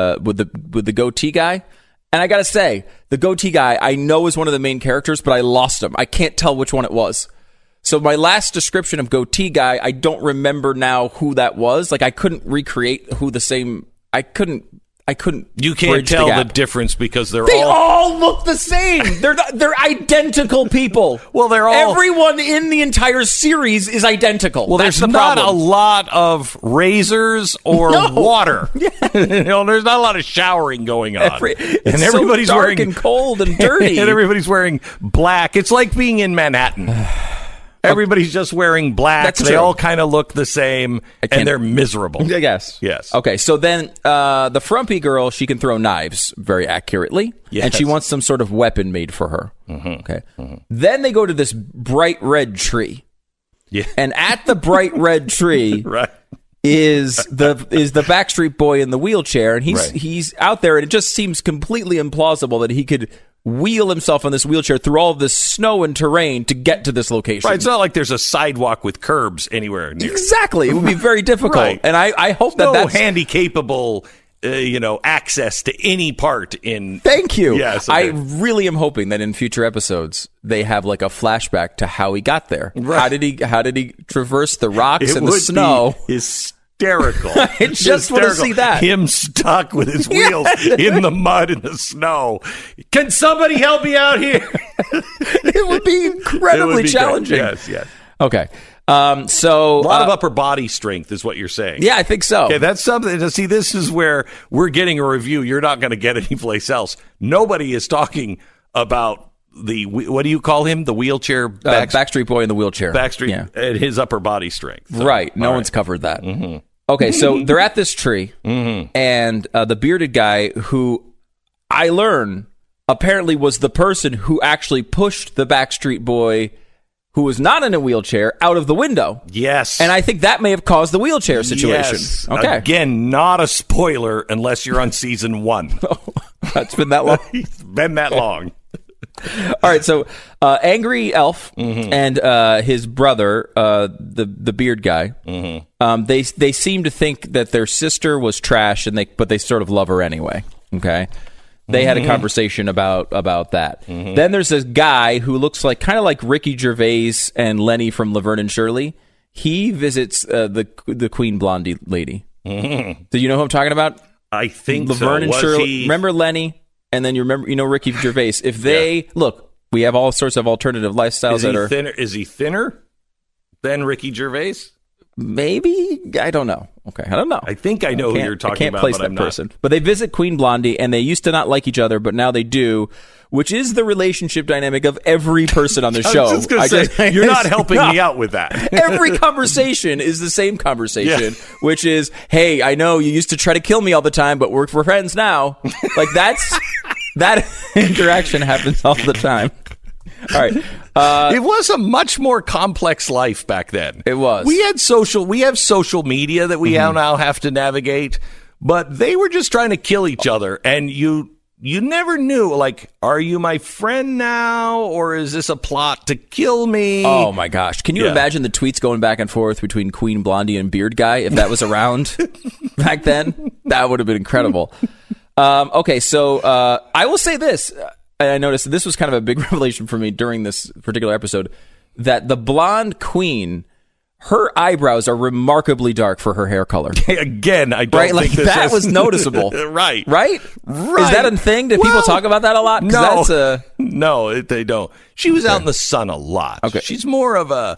S3: the goatee guy. And I gotta say, the goatee guy I know is one of the main characters, but I lost him. I can't tell which one it was. So my last description of goatee guy, I don't remember now who that was. Like I couldn't recreate I couldn't I couldn't.
S1: You can't
S3: bridge
S1: tell
S3: the
S1: the
S3: gap.
S1: difference because
S3: They all look the same. They're identical people.
S1: Well, they're all-
S3: everyone in the entire series is identical.
S1: Well,
S3: That's
S1: there's
S3: the
S1: not
S3: problem.
S1: a lot of razors or
S3: No.
S1: water. There's not a lot of showering going on.
S3: It's
S1: everybody's
S3: so dark
S1: wearing
S3: and cold and dirty.
S1: and everybody's wearing black. It's like being in Manhattan. Everybody's just wearing black.
S3: That's
S1: They
S3: true.
S1: all kind of look the same, and they're miserable.
S3: I guess.
S1: Yes.
S3: Okay, so then the frumpy girl, she can throw knives very accurately,
S1: Yes.
S3: and she wants some sort of weapon made for her. Okay. Then they go to this bright red tree,
S1: Yeah.
S3: and at the bright red tree
S1: Right.
S3: is the Backstreet Boy in the wheelchair, and
S1: Right.
S3: he's out there, and it just seems completely implausible that he could wheel himself on this wheelchair through all of this snow and terrain to get to this location.
S1: Right. It's not like there's a sidewalk with curbs anywhere near.
S3: Exactly. It would be very difficult.
S1: Right.
S3: And I hope
S1: No
S3: that's
S1: handy-capable, access to any part in.
S3: Thank you.
S1: Yes, okay.
S3: I really am hoping that in future episodes they have like a flashback to how he got there.
S1: Right.
S3: How did he traverse the rocks
S1: It
S3: and the
S1: would
S3: snow?
S1: be hysterical.
S3: I just want to see that.
S1: Him stuck with his wheels in the mud and the snow. Can somebody help me out here?
S3: It would be
S1: It
S3: incredibly
S1: would be
S3: challenging.
S1: great. Yes.
S3: Okay. So
S1: A lot of upper body strength is what you're saying.
S3: yeah, I think so.
S1: Okay, that's something to see. This is where we're getting a review you're not going to get anyplace else. Nobody is talking about what do you call him? The wheelchair
S3: Backstreet Boy in the wheelchair.
S1: Backstreet
S3: Yeah.
S1: and his upper body strength. So,
S3: Right. No
S1: all
S3: one's covered that. Okay, so they're at this tree, and the bearded guy, who I learn apparently was the person who actually pushed the Backstreet Boy, who was not in a wheelchair, out of the window.
S1: Yes.
S3: And I think that may have caused the wheelchair situation.
S1: Yes.
S3: Okay.
S1: Again, not a spoiler unless you're on season 1.
S3: That's been that long.
S1: It's been that long.
S3: All right, so Angry Elf and his brother, the beard guy, they seem to think that their sister was trash, but they sort of love her anyway. Okay, they had a conversation about that. Then there's this guy who looks like kind of like Ricky Gervais and Lenny from Laverne and Shirley. He visits the Queen Blondie lady. Do you know who I'm talking about?
S1: I think
S3: Laverne
S1: so.
S3: and
S1: Was
S3: Shirley.
S1: he-
S3: Remember Lenny? And then you know Ricky Gervais. If they look, we have all sorts of alternative lifestyles
S1: Is
S3: that
S1: he
S3: are
S1: thinner? Is he thinner than Ricky Gervais?
S3: maybe I don't know. Okay, I don't know.
S1: I think I know who you're talking
S3: I can't
S1: about,
S3: place
S1: but
S3: that
S1: I'm not.
S3: person. But they visit Queen Blondie, and they used to not like each other, but now they do, which is the relationship dynamic of every person on the show.
S1: I was just going to say, you're not helping me out with that.
S3: Every conversation is the same conversation, which is, "Hey, I know you used to try to kill me all the time, but we're friends now." Like that interaction happens all the time. All right.
S1: It was a much more complex life back then.
S3: It was.
S1: We have social media that we now have to navigate, but they were just trying to kill each other, and you never knew, like, are you my friend now, or is this a plot to kill me?
S3: Oh my gosh. Can you
S1: Yeah.
S3: imagine the tweets going back and forth between Queen Blondie and Beard Guy if that was around back then? That would have been incredible. Okay, so I will say this. I noticed this was kind of a big revelation for me during this particular episode, that the blonde queen, her eyebrows are remarkably dark for her hair color.
S1: Again, I don't
S3: Right? Like,
S1: think this
S3: that
S1: is-
S3: was noticeable.
S1: Right.
S3: Right?
S1: Right.
S3: Is that a thing? Do people
S1: Well,
S3: talk about that a lot? 'Cause
S1: No,
S3: that's
S1: no, they don't. She was out in the sun a lot.
S3: Okay.
S1: She's more of a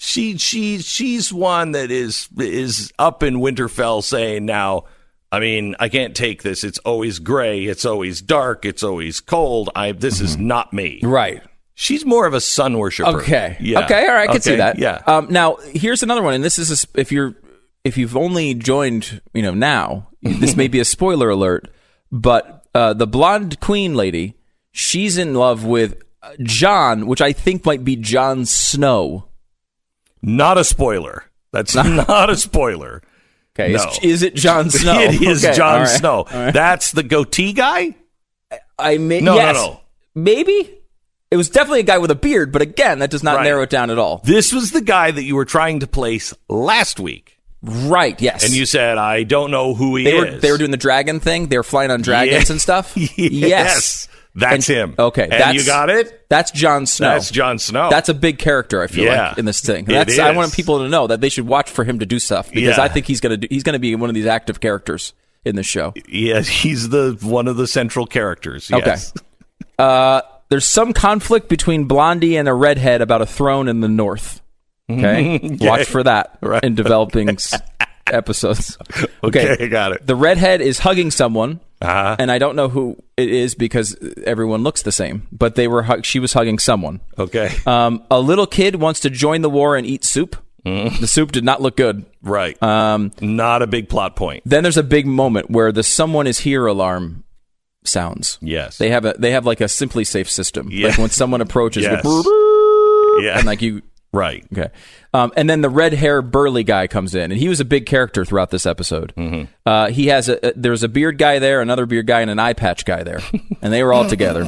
S1: she's one that is up in Winterfell saying now, I mean, I can't take this. It's always gray. It's always dark. It's always cold. This is not me.
S3: right.
S1: She's more of a sun worshiper.
S3: Okay.
S1: Yeah.
S3: Okay. All right. I can see that.
S1: Yeah.
S3: Now here's another one, and this is if you've only joined, now this may be a spoiler alert, but the blonde queen lady, she's in love with Jon, which I think might be Jon Snow.
S1: Not a spoiler. That's not a spoiler.
S3: Okay.
S1: No.
S3: Is it Jon Snow?
S1: It is
S3: Okay,
S1: Jon
S3: all right,
S1: Snow.
S3: all right.
S1: That's the goatee guy?
S3: No.
S1: No.
S3: Maybe. It was definitely a guy with a beard, but again, that does not
S1: Right.
S3: narrow it down at all.
S1: This was the guy that you were trying to place last week.
S3: Right, yes.
S1: And you said, I don't know who he
S3: they
S1: is.
S3: were doing the dragon thing. They were flying on dragons and stuff.
S1: Yes. That's him.
S3: Okay.
S1: And you got it?
S3: That's Jon Snow.
S1: That's Jon Snow.
S3: That's a big character, I feel like, in this thing.
S1: It
S3: I
S1: is.
S3: want people to know that they should watch for him to do stuff, because
S1: Yeah.
S3: I think he's gonna be one of these active characters in the show.
S1: Yes, he's one of the central characters. Yes.
S3: Okay. There's some conflict between Blondie and a redhead about a throne in the north. Okay? Watch for that in developing episodes.
S1: Okay, got it.
S3: The redhead is hugging someone, and I don't know who it is because everyone looks the same, but she was hugging someone.
S1: Okay.
S3: A little kid wants to join the war and eat soup. The soup did not look good.
S1: Right. Not a big plot point.
S3: Then there's a big moment where the someone is here alarm sounds.
S1: Yes.
S3: They have like a Simply Safe system.
S1: Yeah.
S3: Like when someone approaches,
S1: Yes.
S3: yeah. And like you.
S1: Right.
S3: Okay. And then the red hair burly guy comes in, and he was a big character throughout this episode. He has there's a beard guy there, another beard guy, and an eye patch guy there, and they were all together.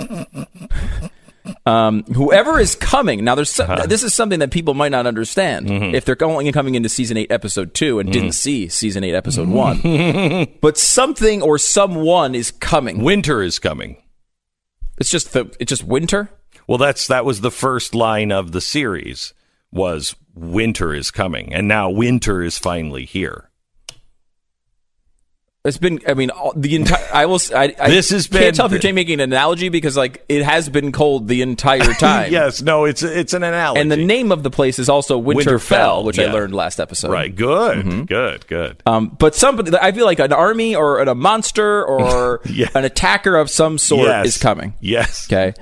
S3: Whoever is coming now, this is something that people might not understand if they're only coming into season 8, episode 2, and didn't see season 8, episode 1. But something or someone is coming.
S1: Winter is coming.
S3: It's just winter.
S1: Well, that was the first line of the series. Was winter is coming, and now winter is finally here.
S3: It's been, I mean, the entire. Can't tell if you're making an analogy because, like, it has been cold the entire time.
S1: Yes, no, it's an analogy.
S3: And the name of the place is also Winterfell, which I learned last episode.
S1: Right, good, good.
S3: But somebody, I feel like an army or a monster or an attacker of some sort is coming.
S1: Yes.
S3: Okay.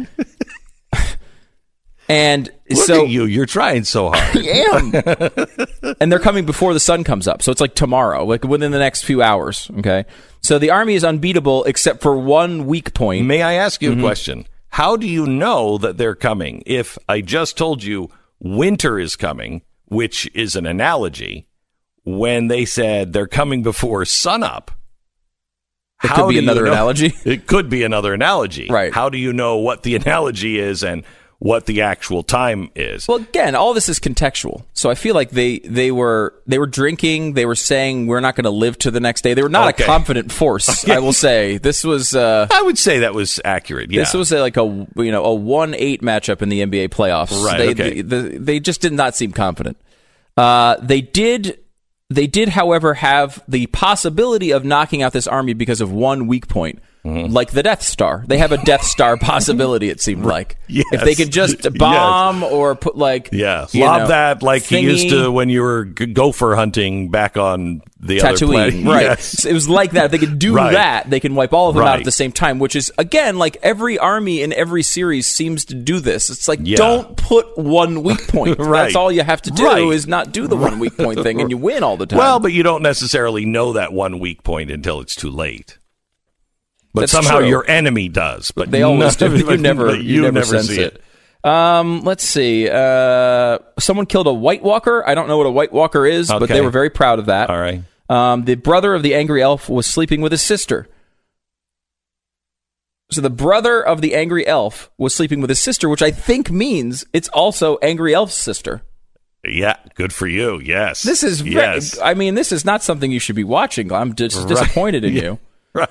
S3: And
S1: Look
S3: so
S1: at you're trying so hard.
S3: I am. And they're coming before the sun comes up. So it's like tomorrow, like within the next few hours. Okay. So the army is unbeatable except for one weak point.
S1: May I ask you a question? How do you know that they're coming? If I just told you winter is coming, which is an analogy, when they said they're coming before sunup.
S3: It could be another analogy.
S1: It could be another analogy.
S3: Right.
S1: How do you know what the analogy is and what the actual time is?
S3: Well, again, all this is contextual. So I feel like they were drinking. They were saying we're not going to live to the next day. They were not a confident force. I will say this was.
S1: I would say that was accurate. Yeah.
S3: This was like a 1-8 matchup in the NBA playoffs.
S1: Right.
S3: They just did not seem confident. They did, however, have the possibility of knocking out this army because of one weak point. Like the Death Star. They have a Death Star possibility, it seemed like.
S1: Yes.
S3: If they could just bomb or put like...
S1: Yeah, lob that like thingy. You used to when you were gopher hunting back on the
S3: Tatooine,
S1: other planet.
S3: Right.
S1: Yes.
S3: It was like that. If they could do that, they can wipe all of them out at the same time, which is, again, like every army in every series seems to do this. It's like, don't put one weak point. That's all you have to do is not do the one weak point thing, and you win all the time.
S1: Well, but you don't necessarily know that one weak point until it's too late. But
S3: That's
S1: somehow
S3: true.
S1: your enemy does. But
S3: they always do. You never sense
S1: see
S3: it. Let's see. Someone killed a White Walker. I don't know what a White Walker is, but they were very proud of that.
S1: All right.
S3: The brother of the angry elf was sleeping with his sister. So the brother of the angry elf was sleeping with his sister, which I think means it's also Angry Elf's sister.
S1: Yeah, good for you. Yes.
S3: This is I mean, this is not something you should be watching. I'm just disappointed in you.
S1: Right.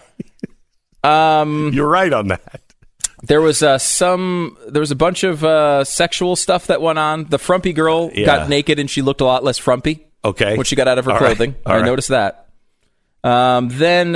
S1: You're right on that.
S3: There was a bunch of sexual stuff that went on. The frumpy girl got naked and she looked a lot less frumpy.
S1: Okay.
S3: When she got out of her clothing. I noticed that. Then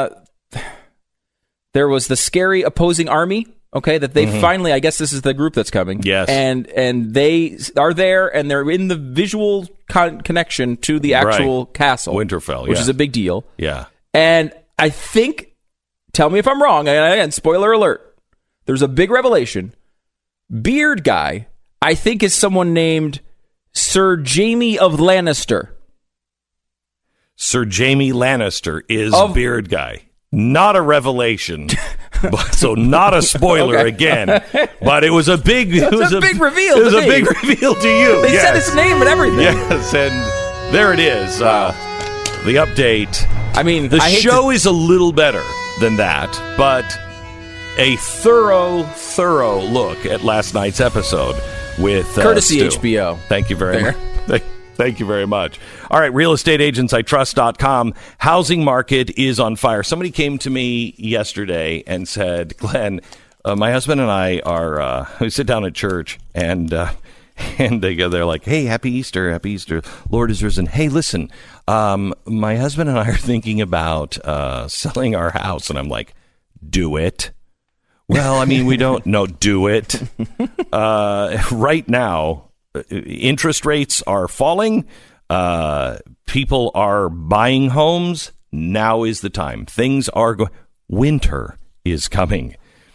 S3: there was the scary opposing army. Okay, that they finally, I guess this is the group that's coming.
S1: Yes.
S3: And they are there and they're in the visual connection to the actual castle.
S1: Winterfell,
S3: which is a big deal.
S1: Yeah.
S3: And I think, tell me if I'm wrong, and spoiler alert, there's a big revelation. Beard guy, I think, is someone named Sir Jaime of Lannister.
S1: Sir Jaime Lannister is Beard guy. Not a revelation, so not a spoiler again. But it was a big,
S3: big reveal.
S1: It was a big reveal to you.
S3: They said his name and everything.
S1: Yes, and there it is.
S3: Wow.
S1: The update.
S3: I mean,
S1: the show is a little better than that, but a thorough look at last night's episode with
S3: courtesy
S1: Stu.
S3: HBO.
S1: Thank you very much. Thank you very much. All right, realestateagentsitrust.com. Housing market is on fire. Somebody came to me yesterday and said, Glenn, my husband and I we sit down at church, and And they're like, hey, happy Easter, Lord is risen. Hey, listen, my husband and I are thinking about selling our house. And I'm like, do it. Well, I mean, we don't. No, do it. Right now, interest rates are falling. People are buying homes. Now is the time. Things are going. Winter is coming.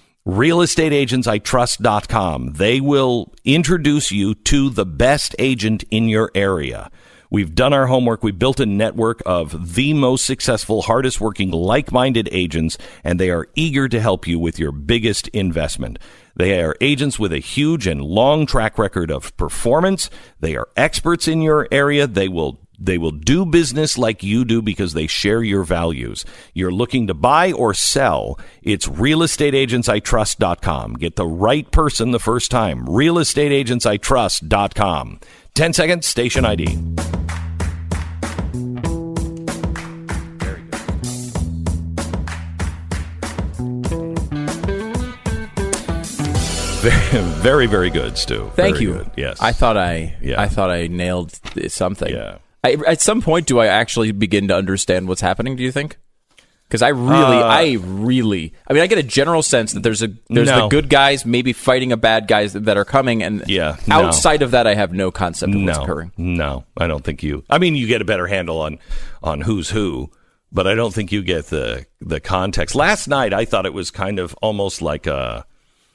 S1: RealestateAgentsITrust.com. They will introduce you to the best agent in your area. We've done our homework. We built a network of the most successful, hardest working, like-minded agents, and they are eager to help you with your biggest investment. They are agents with a huge and long track record of performance. They are experts in your area. They will do business like you do because they share your values. You're looking to buy or sell. It's realestateagentsitrust.com. Get the right person the first time. realestateagentsitrust.com. 10 seconds, station ID. Very good. Very, very good, Stu.
S3: Thank
S1: Very
S3: you.
S1: Good. Yes.
S3: I thought I nailed something.
S1: Yeah.
S3: At some point, do I actually begin to understand what's happening, do you think? Because I mean, I get a general sense that there's the good guys maybe fighting a bad guys that are coming, and outside of that, I have no concept of what's occurring.
S1: No, I don't think you. I mean, you get a better handle on who's who, but I don't think you get the context. Last night, I thought it was kind of almost like a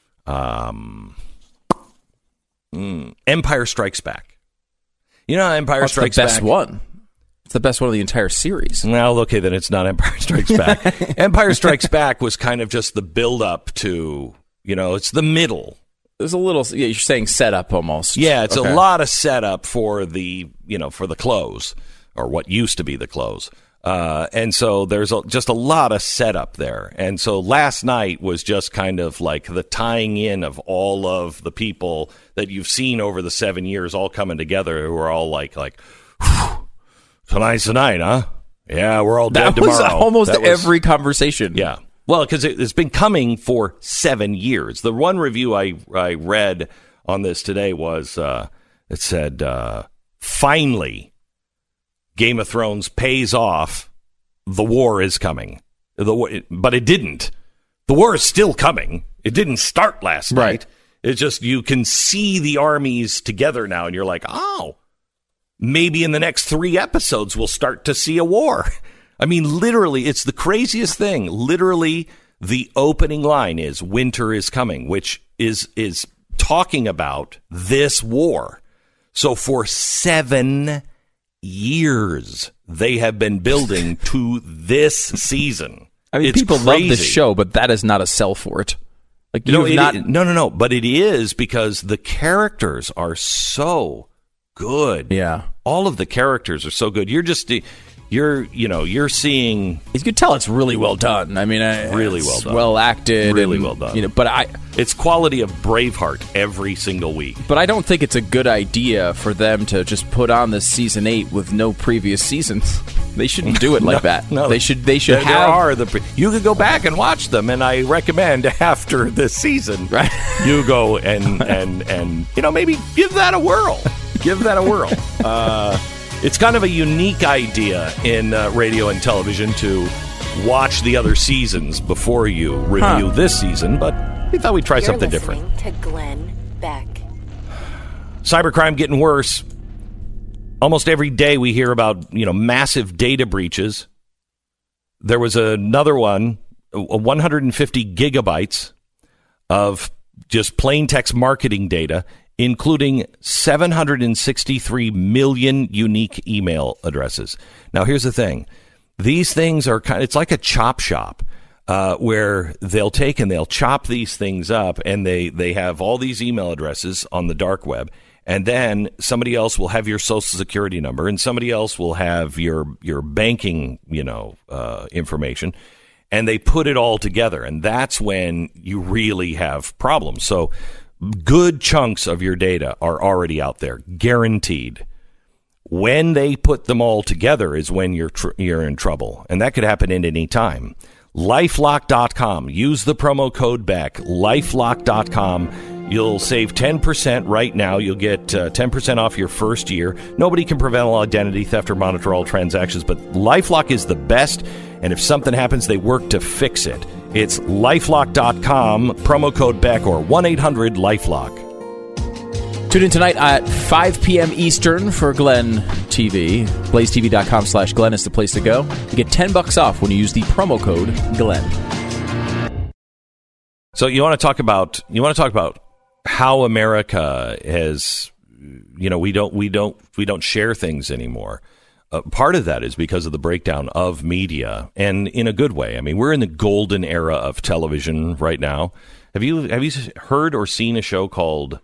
S1: Empire Strikes Back. You know, Empire Strikes Back.
S3: That's the best one. It's the best one of the entire series.
S1: Well, okay, then it's not Empire Strikes Back. Empire Strikes Back was kind of just the build-up to, it's the middle.
S3: There's a little, you're saying setup almost.
S1: Yeah, it's a lot of setup for the, for the close, or what used to be the close. And so there's just a lot of setup there. And so last night was just kind of like the tying in of all of the people that you've seen over the 7 years all coming together who are all like, whew, tonight's the night, huh? Yeah, we're all dead tomorrow.
S3: That was almost every conversation.
S1: Yeah. Well, because it's been coming for 7 years. The one review I read on this today was, it said, finally, Game of Thrones pays off. The war is coming. But it didn't. The war is still coming. It didn't start last night. It's just you can see the armies together now, and you're like, oh, maybe in the next 3 episodes we'll start to see a war. I mean, literally, it's the craziest thing. Literally, the opening line is winter is coming, which is talking about this war. So for 7 years, they have been building to this season.
S3: I mean, people love this show, but that is not a sell for it. Like,
S1: no. But it is because the characters are so good.
S3: Yeah,
S1: all of the characters are so good. You're seeing.
S3: You can tell it's really well done. I mean,
S1: really well done,
S3: well acted,
S1: really well done. It's quality of Braveheart every single week.
S3: But I don't think it's a good idea for them to just put on this season 8 with no previous seasons. They shouldn't do it like that. No, they should.
S1: You could go back and watch them, and I recommend after this season, you go and maybe give that a whirl. Give that a whirl. It's kind of a unique idea in radio and television to watch the other seasons before you review this season, but we thought we'd try something different.
S2: To Glenn Beck.
S1: Cybercrime getting worse. Almost every day we hear about, massive data breaches. There was another one, 150 gigabytes of just plain text marketing data, including 763 million unique email addresses. Now, here's the thing. These things are it's like a chop shop where they'll take and they'll chop these things up, and they have all these email addresses on the dark web, and then somebody else will have your social security number, and somebody else will have your banking, information, and they put it all together, and that's when you really have problems. So good chunks of your data are already out there, guaranteed. When they put them all together is when you're in trouble, and that could happen at any time. LifeLock.com. Use the promo code BECK. LifeLock.com. You'll save 10% right now. You'll get 10% off your first year. Nobody can prevent all identity theft or monitor all transactions, but LifeLock is the best, and if something happens, they work to fix it. It's LifeLock.com, promo code Beck, or 1-800-LifeLock.
S3: Tune in tonight at 5 p.m. Eastern for Glenn TV. BlazeTV.com/Glenn is the place to go. You get $10 off when you use the promo code Glenn.
S1: So you want to talk about how America has, we don't share things anymore. Part of that is because of the breakdown of media, and in a good way. I mean, we're in the golden era of television right now. Have you heard or seen a show called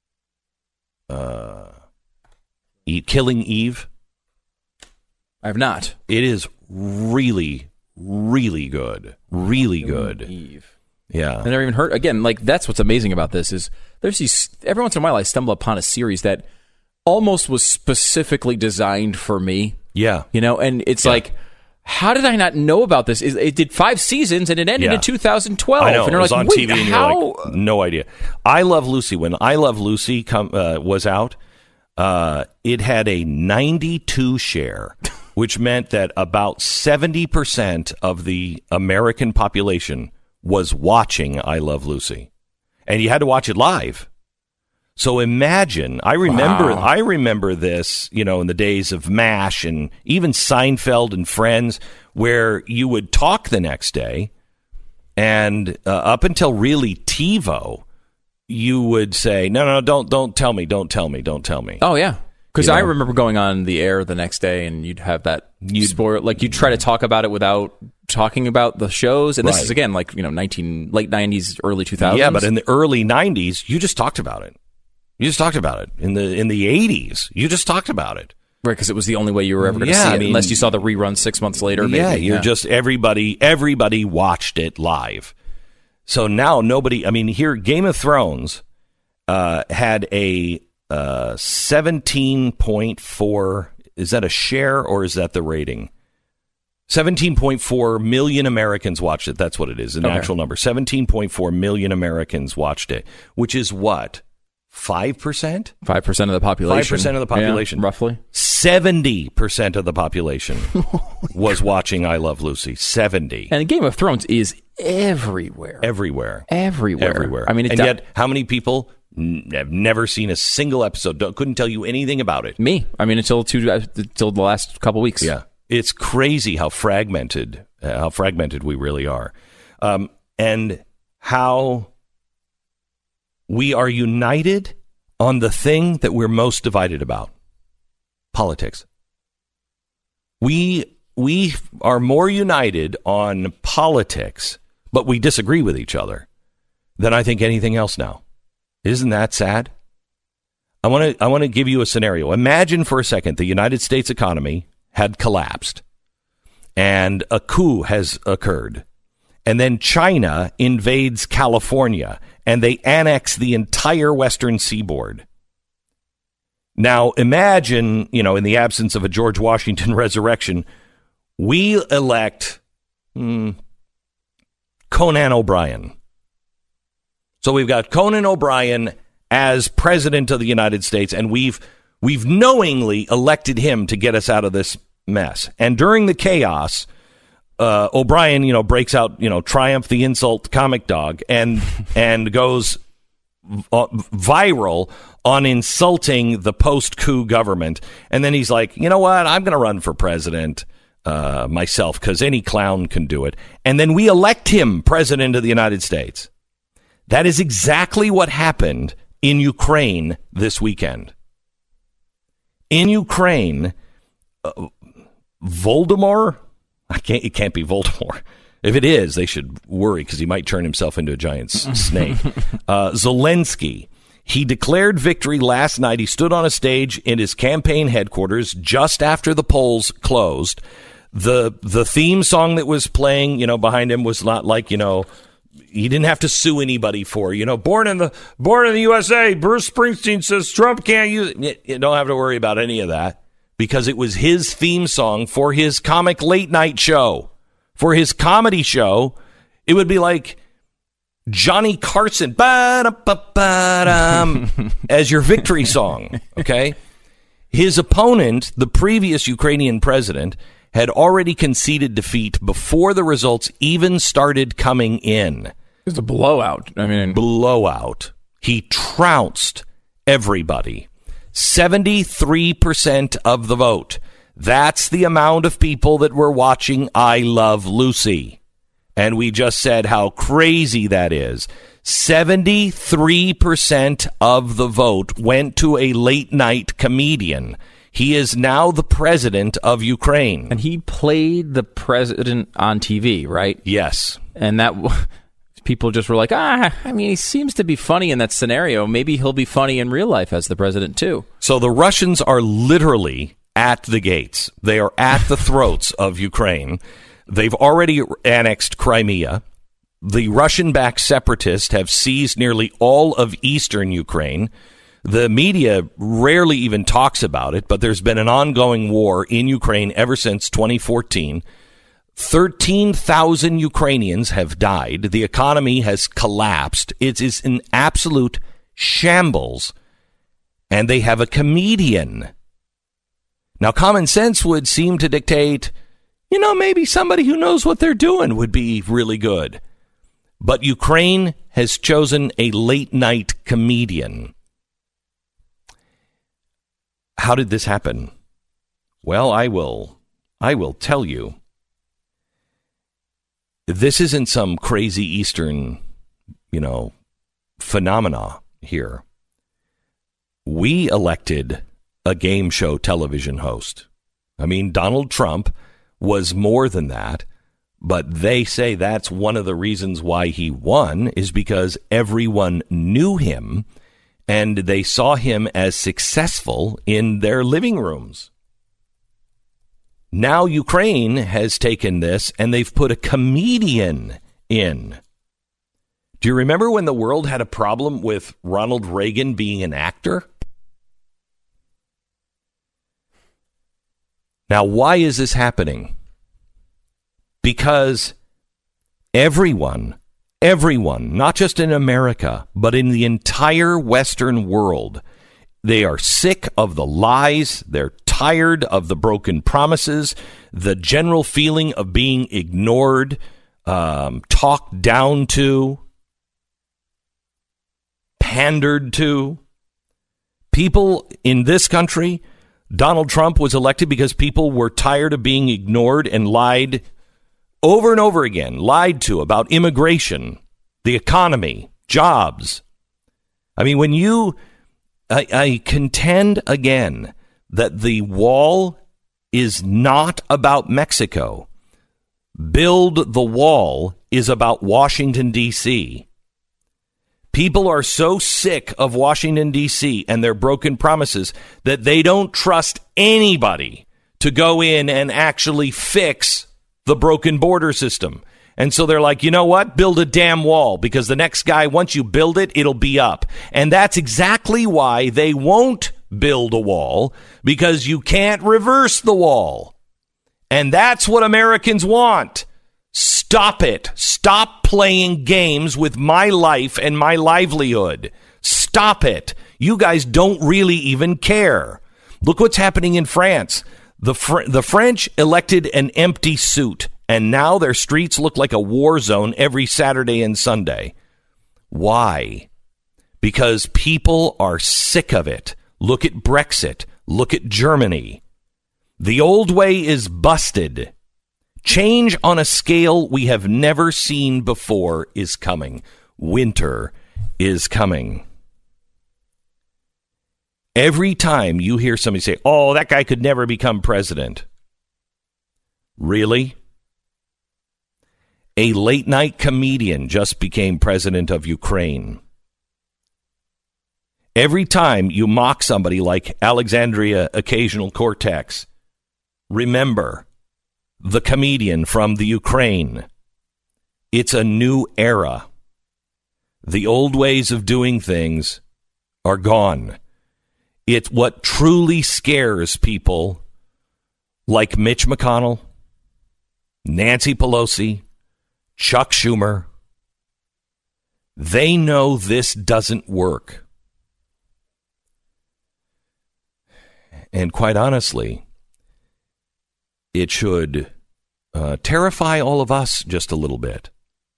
S1: Killing Eve?
S3: I have not.
S1: It is really, really good. Really good.
S3: Eve.
S1: Yeah.
S3: I never even heard. Again, like, that's what's amazing about this is there's these. Every once in a while, I stumble upon a series that almost was specifically designed for me.
S1: Yeah.
S3: And it's like, how did I not know about this? It did 5 seasons and it ended in 2012.
S1: I know.
S3: And
S1: it was on TV and
S3: how?
S1: You're like, no idea. I Love Lucy. When I Love Lucy was out, it had a 92 share, which meant that about 70% of the American population was watching I Love Lucy. And you had to watch it live. So imagine, I remember this, in the days of MASH and even Seinfeld and Friends, where you would talk the next day, and up until really TiVo, you would say, no, don't tell me.
S3: Oh, yeah. Because I remember going on the air the next day, and you'd have that spoil, like you'd try to talk about it without talking about the shows. And this is, again, like, late 90s, early 2000s.
S1: Yeah, but in the early 90s, you just talked about it. You just talked about it. In the 80s, you just talked about it.
S3: Right, because it was the only way you were ever going to see it, unless you saw the rerun 6 months later. Maybe.
S1: Just everybody watched it live. So now here, Game of Thrones had a 17.4, is that a share or is that the rating? 17.4 million Americans watched it. That's what it is, an actual number. 17.4 million Americans watched it, which is what? 5%?
S3: 5% of the population.
S1: 5% of the population.
S3: Yeah, roughly.
S1: 70% of the population was watching I Love Lucy. 70.
S3: And Game of Thrones is everywhere.
S1: Everywhere.
S3: I mean,
S1: yet, how many people have never seen a single episode, couldn't tell you anything about it?
S3: Me. I mean, until the last couple weeks.
S1: Yeah. It's crazy how fragmented we really are. And how we are united on the thing that we're most divided about: politics. We are more united on politics, but we disagree with each other, than I think anything else now. Isn't that sad? I want to give you a scenario. Imagine for a second the United States economy had collapsed and a coup has occurred. And then China invades California and they annex the entire western seaboard. Now, imagine, in the absence of a George Washington resurrection, we elect Conan O'Brien. So we've got Conan O'Brien as president of the United States, and we've knowingly elected him to get us out of this mess. And during the chaos, O'Brien, breaks out, Triumph the Insult comic dog and goes viral on insulting the post-coup government. And then he's like, you know what? I'm going to run for president myself because any clown can do it. And then we elect him president of the United States. That is exactly what happened in Ukraine this weekend. In Ukraine, Voldemort, it can't be Voldemort. If it is, they should worry because he might turn himself into a giant snake. Zelensky, he declared victory last night. He stood on a stage in his campaign headquarters just after the polls closed. The theme song that was playing, behind him was not like, he didn't have to sue anybody for, born in the USA. Bruce Springsteen says Trump can't use it. You don't have to worry about any of that because it was his theme song for his comic late night show, for his comedy show. It would be like Johnny Carson as your victory song, okay? His opponent, the previous Ukrainian president, had already conceded defeat before the results even started coming in.
S3: It was a blowout.
S1: Blowout. He trounced everybody. 73% of the vote. That's the amount of people that were watching I Love Lucy. And we just said how crazy that is. 73% of the vote went to a late-night comedian. He is now the president of Ukraine.
S3: And he played the president on TV, right?
S1: Yes.
S3: And that people just were like, he seems to be funny in that scenario. Maybe he'll be funny in real life as the president, too.
S1: So the Russians are literally at the gates. They are at the throats of Ukraine. They've already annexed Crimea. The Russian-backed separatists have seized nearly all of eastern Ukraine. The media rarely even talks about it, but there's been an ongoing war in Ukraine ever since 2014. 13,000 Ukrainians have died. The economy has collapsed. It is an absolute shambles. And they have a comedian. Now, common sense would seem to dictate, maybe somebody who knows what they're doing would be really good. But Ukraine has chosen a late-night comedian. How did this happen? Well, I will tell you. This isn't some crazy Eastern, phenomena here. We elected a game show television host. Donald Trump was more than that, but they say that's one of the reasons why he won is because everyone knew him and they saw him as successful in their living rooms. Now Ukraine has taken this and they've put a comedian in. Do you remember when the world had a problem with Ronald Reagan being an actor? Now, why is this happening? Because everyone, not just in America, but in the entire Western world, they are sick of the lies. They're tired of the broken promises, the general feeling of being ignored, talked down to, pandered to. People in this country, Donald Trump was elected because people were tired of being ignored and lied over and over again, lied to about immigration, the economy, jobs. I contend again that the wall is not about Mexico. Build the wall is about Washington, D.C. People are so sick of Washington, D.C. and their broken promises that they don't trust anybody to go in and actually fix the broken border system. And so they're like, you know what? Build a damn wall, because the next guy, once you build it, it'll be up. And that's exactly why they won't build a wall, because you can't reverse the wall. And that's what Americans want. Stop it. Stop playing games with my life and my livelihood. Stop it. You guys don't really even care. Look what's happening in France. The French elected an empty suit, and now their streets look like a war zone every Saturday and Sunday. Why? Because people are sick of it. Look at Brexit. Look at Germany. The old way is busted. Change on a scale we have never seen before is coming. Winter is coming. Every time you hear somebody say, oh, that guy could never become president. Really? A late-night comedian just became president of Ukraine. Every time you mock somebody like Alexandria Ocasio-Cortez, remember the comedian from the Ukraine. It's a new era. The old ways of doing things are gone. It's what truly scares people like Mitch McConnell, Nancy Pelosi, Chuck Schumer. They know this doesn't work. And quite honestly, it should terrify all of us just a little bit.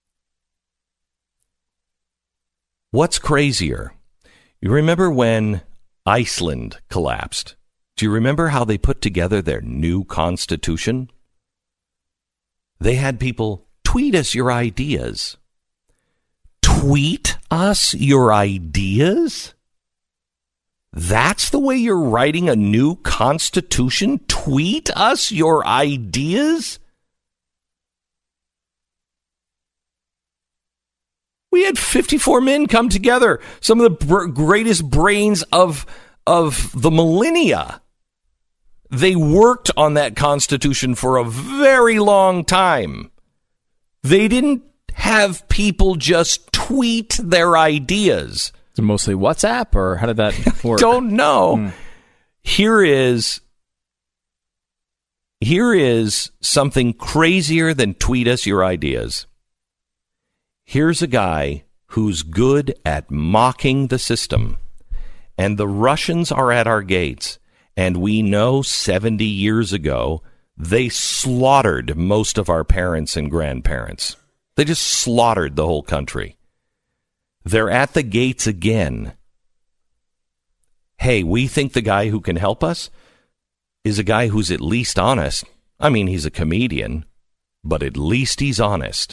S1: What's crazier? You remember when Iceland collapsed? Do you remember how they put together their new constitution? They had people tweet us your ideas. Tweet us your ideas? That's the way you're writing a new constitution? Tweet us your ideas? We had 54 men come together, some of the greatest brains of the millennia. They worked on that Constitution for a very long time. They didn't have people just tweet their ideas.
S3: So mostly WhatsApp, or how did that work?
S1: Don't know. Here is something crazier than tweet us your ideas. Here's a guy who's good at mocking the system, and the Russians are at our gates, and we know 70 years ago they slaughtered most of our parents and grandparents. They just slaughtered the whole country. They're at the gates again. Hey, we think the guy who can help us is a guy who's at least honest. I mean, he's a comedian, but at least he's honest.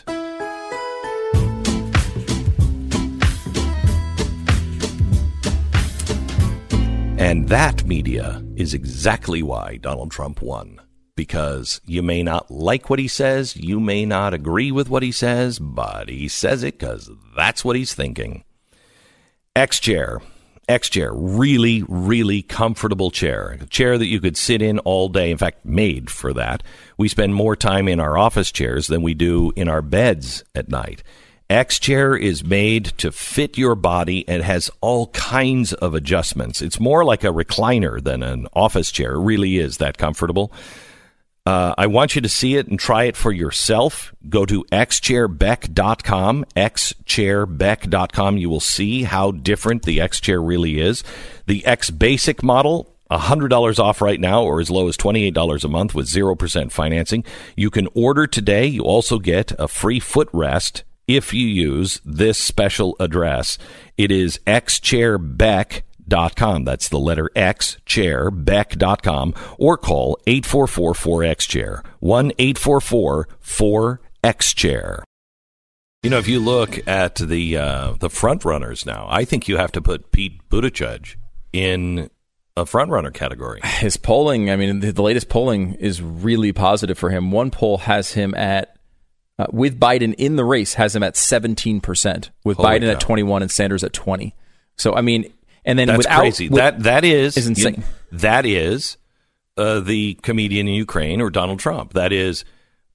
S1: And that, media, is exactly why Donald Trump won. Because you may not like what he says, you may not agree with what he says, but he says it because that's what he's thinking. X-Chair, really, really comfortable chair. A chair that you could sit in all day, in fact, made for that. We spend more time in our office chairs than we do in our beds at night. X-Chair is made to fit your body and has all kinds of adjustments. It's more like a recliner than an office chair. It really is that comfortable. I want you to see it and try it for yourself. Go to xchairbeck.com, xchairbeck.com. You will see how different the X-Chair really is. The X Basic model, $100 off right now, or as low as $28 a month with 0% financing. You can order today. You also get a free footrest if you use this special address. It is xchairbeck.com. That's the letter X, chair, beck.com, or call 844-4X-Chair, 1-844-4X-Chair. You know, if you look at the front runners now, I think you have to put Pete Buttigieg in a front runner category.
S3: His polling, I mean, the latest polling is really positive for him. One poll has him at, with Biden in the race, has him at 17%, with
S1: Holy
S3: Biden
S1: cow.
S3: at 21 and Sanders at 20. So, I mean, and then
S1: that's
S3: without,
S1: crazy. That is
S3: insane.
S1: That is the comedian in Ukraine or Donald Trump. That is,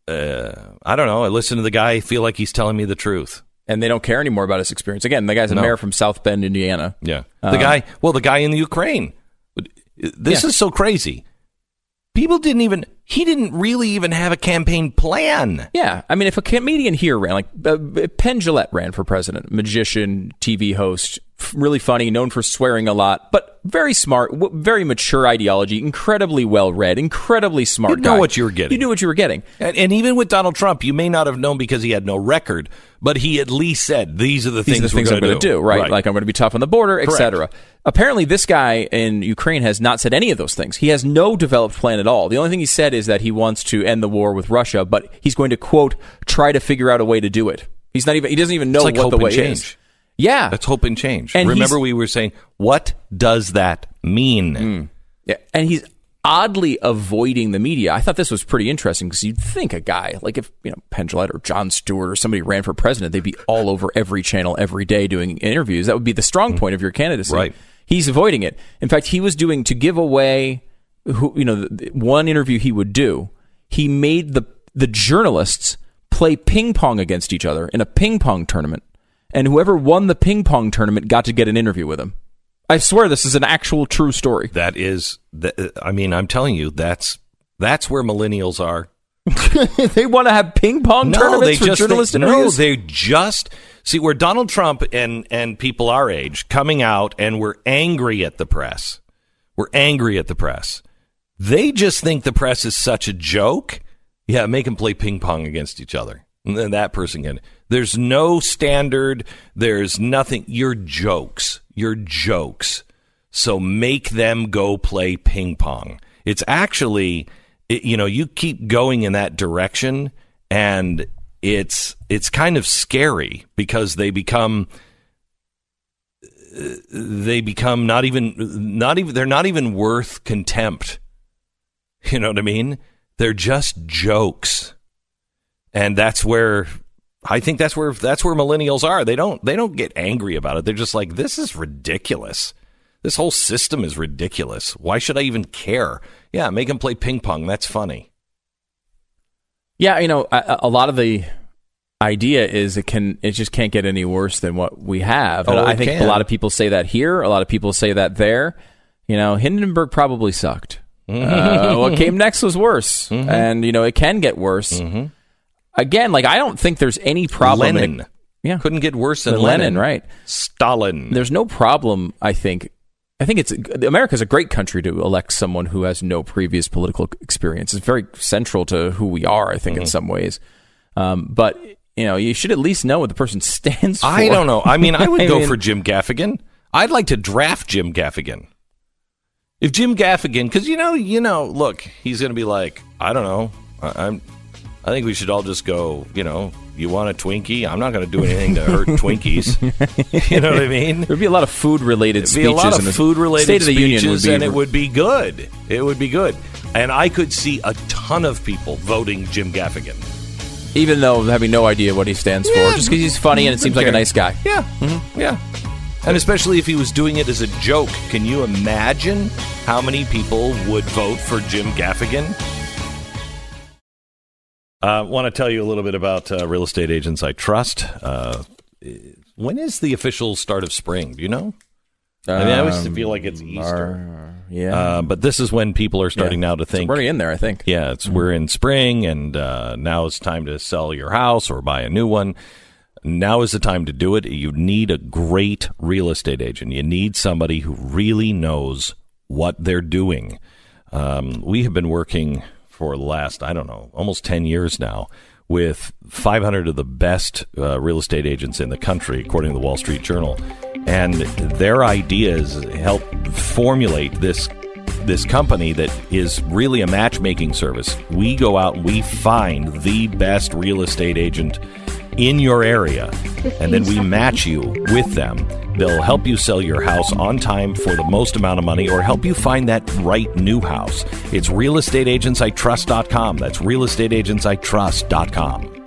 S1: I don't know. I listen to the guy, I feel like he's telling me the truth.
S3: And they don't care anymore about his experience. Again, the guy's a mayor from South Bend, Indiana.
S1: Yeah. The guy in the Ukraine. This is so crazy. He didn't really even have a campaign plan.
S3: Yeah. I mean, if a comedian here ran, like Penn Jillette ran for president, magician, TV host, really funny, known for swearing a lot, but very smart, very mature ideology, incredibly well-read, incredibly smart
S1: You know what you were getting.
S3: You knew what you were getting.
S1: And even with Donald Trump, you may not have known because he had no record, but he at least said, these are the things
S3: I'm going to do, right? Like I'm going to be tough on the border, etc. Apparently, this guy in Ukraine has not said any of those things. He has no developed plan at all. The only thing he said is that he wants to end the war with Russia, but he's going to, quote, try to figure out a way to do it. He doesn't even know what the way is. Yeah.
S1: That's hope and change.
S3: And
S1: remember, we were saying, what does that mean?
S3: Yeah. And he's oddly avoiding the media. I thought this was pretty interesting because you'd think a guy like if Penn Jillette or Jon Stewart or somebody ran for president, they'd be all over every channel every day doing interviews. That would be the strong point of your candidacy.
S1: Right.
S3: He's avoiding it. In fact, he was doing to give away one interview he would do. He made the journalists play ping pong against each other in a ping pong tournament. And whoever won the ping pong tournament got to get an interview with him. I swear this is an actual true story.
S1: That is, I'm telling you, that's where millennials are.
S3: They want to have ping pong tournaments for journalist interviews?
S1: No, they just see where Donald Trump and people our age coming out and we're angry at the press. We're angry at the press. They just think the press is such a joke. Yeah, make them play ping pong against each other. And then that person can. There's no standard. There's nothing. You're jokes. You're jokes. So make them go play ping pong. It's actually, you keep going in that direction, and it's kind of scary because they become not even they're not even worth contempt. You know what I mean? They're just jokes. And that's where millennials are. They don't get angry about it. They're just like, this is ridiculous. This whole system is ridiculous. Why should I even care? Yeah, make them play ping pong. That's funny.
S3: Yeah, a lot of the idea is it just can't get any worse than what we have. And I think a lot of people say that here. A lot of people say that there. Hindenburg probably sucked. What came next was worse. Mm-hmm. And, it can get worse. Mm-hmm. Again, I don't think there's any problem.
S1: Lenin. Couldn't get worse than
S3: Lenin, right?
S1: Stalin.
S3: There's no problem, I think. America's a great country to elect someone who has no previous political experience. It's very central to who we are, I think, in some ways. But, you should at least know what the person stands for.
S1: I don't know. I mean, I would go for Jim Gaffigan. I'd like to draft Jim Gaffigan. If Jim Gaffigan, because look, he's going to be like, I don't know, I think we should all just go, you want a Twinkie? I'm not going to do anything to hurt Twinkies. You know what I mean?
S3: There'd be a lot of food-related speeches.
S1: There'd be a lot of food-related
S3: State of the Union
S1: speeches, and it would be good. It would be good. And I could see a ton of people voting Jim Gaffigan.
S3: Even though having no idea what he stands for, just because he's funny and it seems like a nice guy.
S1: Yeah, yeah. And especially if he was doing it as a joke. Can you imagine how many people would vote for Jim Gaffigan? I want to tell you a little bit about Real Estate Agents I Trust. When is the official start of spring? Do you know? I always feel like it's Easter. But this is when people are starting now to think.
S3: It's already in there, I think.
S1: Yeah, we're in spring, and now it's time to sell your house or buy a new one. Now is the time to do it. You need a great real estate agent. You need somebody who really knows what they're doing. We have been working for the last, almost 10 years now with 500 of the best real estate agents in the country, according to the Wall Street Journal. And their ideas help formulate this company that is really a matchmaking service. We go out and we find the best real estate agent in your area, and then we match you with them. They'll help you sell your house on time for the most amount of money, or help you find that right new house. It's realestateagentsitrust.com. That's realestateagentsitrust.com.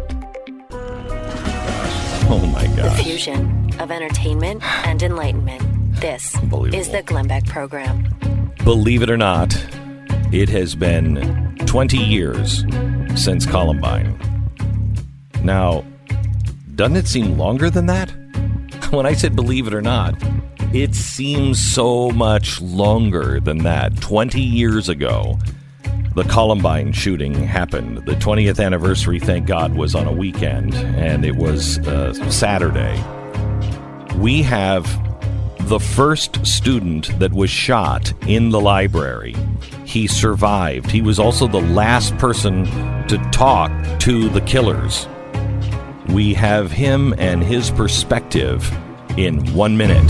S1: Oh my gosh.
S2: The fusion of entertainment and enlightenment. This is the Glenn Beck Program.
S1: Believe it or not, it has been 20 years since Columbine. Now, doesn't it seem longer than that? When I said believe it or not, it seems so much longer than that. 20 years ago, the Columbine shooting happened. The 20th anniversary, thank God, was on a weekend, and it was Saturday. We have the first student that was shot in the library. He survived. He was also the last person to talk to the killers. We have him and his perspective in 1 minute.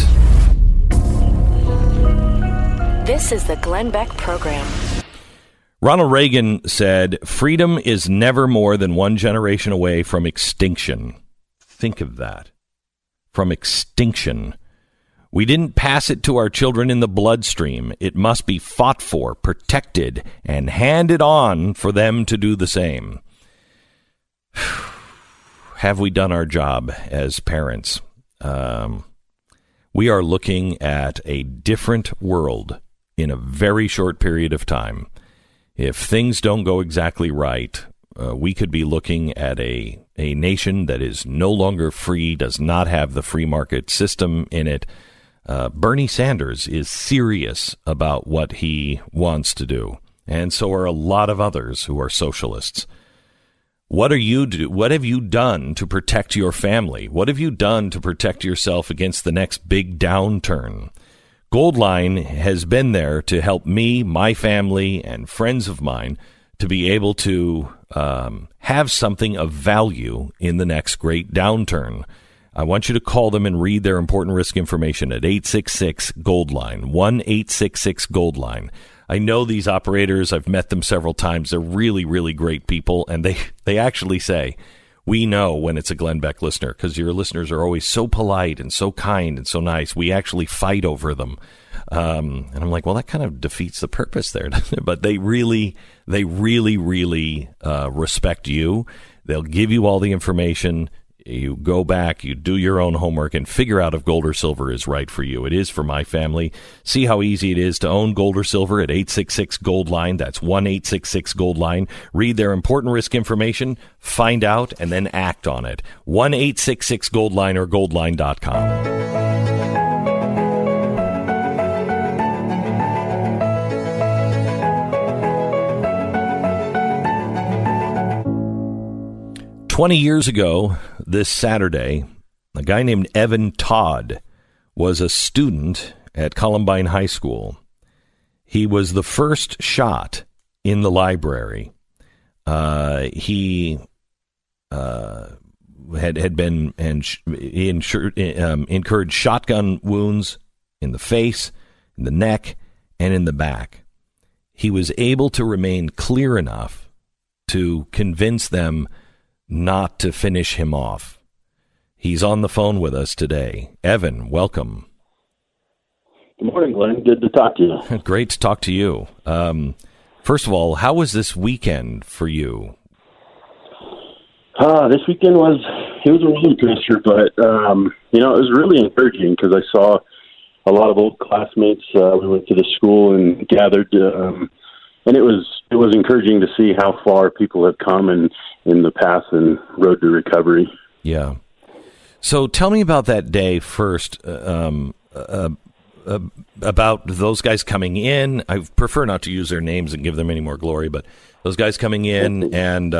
S2: This is the Glenn Beck Program.
S1: Ronald Reagan said, "Freedom is never more than one generation away from extinction." Think of that. From extinction. We didn't pass it to our children in the bloodstream. It must be fought for, protected, and handed on for them to do the same. Have we done our job as parents? We are looking at a different world in a very short period of time. If things don't go exactly right, we could be looking at a nation that is no longer free, does not have the free market system in it. Bernie Sanders is serious about what he wants to do. and so are a lot of others who are socialists. What have you done to protect your family? What have you done to protect yourself against the next big downturn? Goldline has been there to help me, my family, and friends of mine to be able to have something of value in the next great downturn. I want you to call them and read their important risk information at 866-GOLDLINE, 1-866-GOLDLINE. I know these operators. I've met them several times. They're really, really great people, and they actually say, we know when it's a Glenn Beck listener because your listeners are always so polite and so kind and so nice. We actually fight over them. And I'm like, well, that kind of defeats the purpose there. But they really respect you. They'll give you all the information. You go back, you do your own homework, and figure out if gold or silver is right for you. It is for my family. See how easy it is to own gold or silver at 866-GOLDLINE. That's 1-866-GOLDLINE. Read their important risk information, find out, and then act on it. 1-866-GOLDLINE or goldline.com. 20 years ago, this Saturday, a guy named Evan Todd was a student at Columbine High School. He was the first shot in the library. He had been incurred shotgun wounds in the face, in the neck, and in the back. He was able to remain clear enough to convince them not to finish him off. He's on the phone with us today. Evan, welcome.
S5: Good morning, Glenn. Good to talk to you.
S1: Great to talk to you. First of all, how was this weekend for you?
S5: This weekend was a roller coaster, but it was really encouraging because I saw a lot of old classmates. We went to the school and gathered, and it was encouraging to see how far people have come in the path and road to recovery.
S1: Yeah. So tell me about that day first, about those guys coming in. I prefer not to use their names and give them any more glory, but those guys coming in and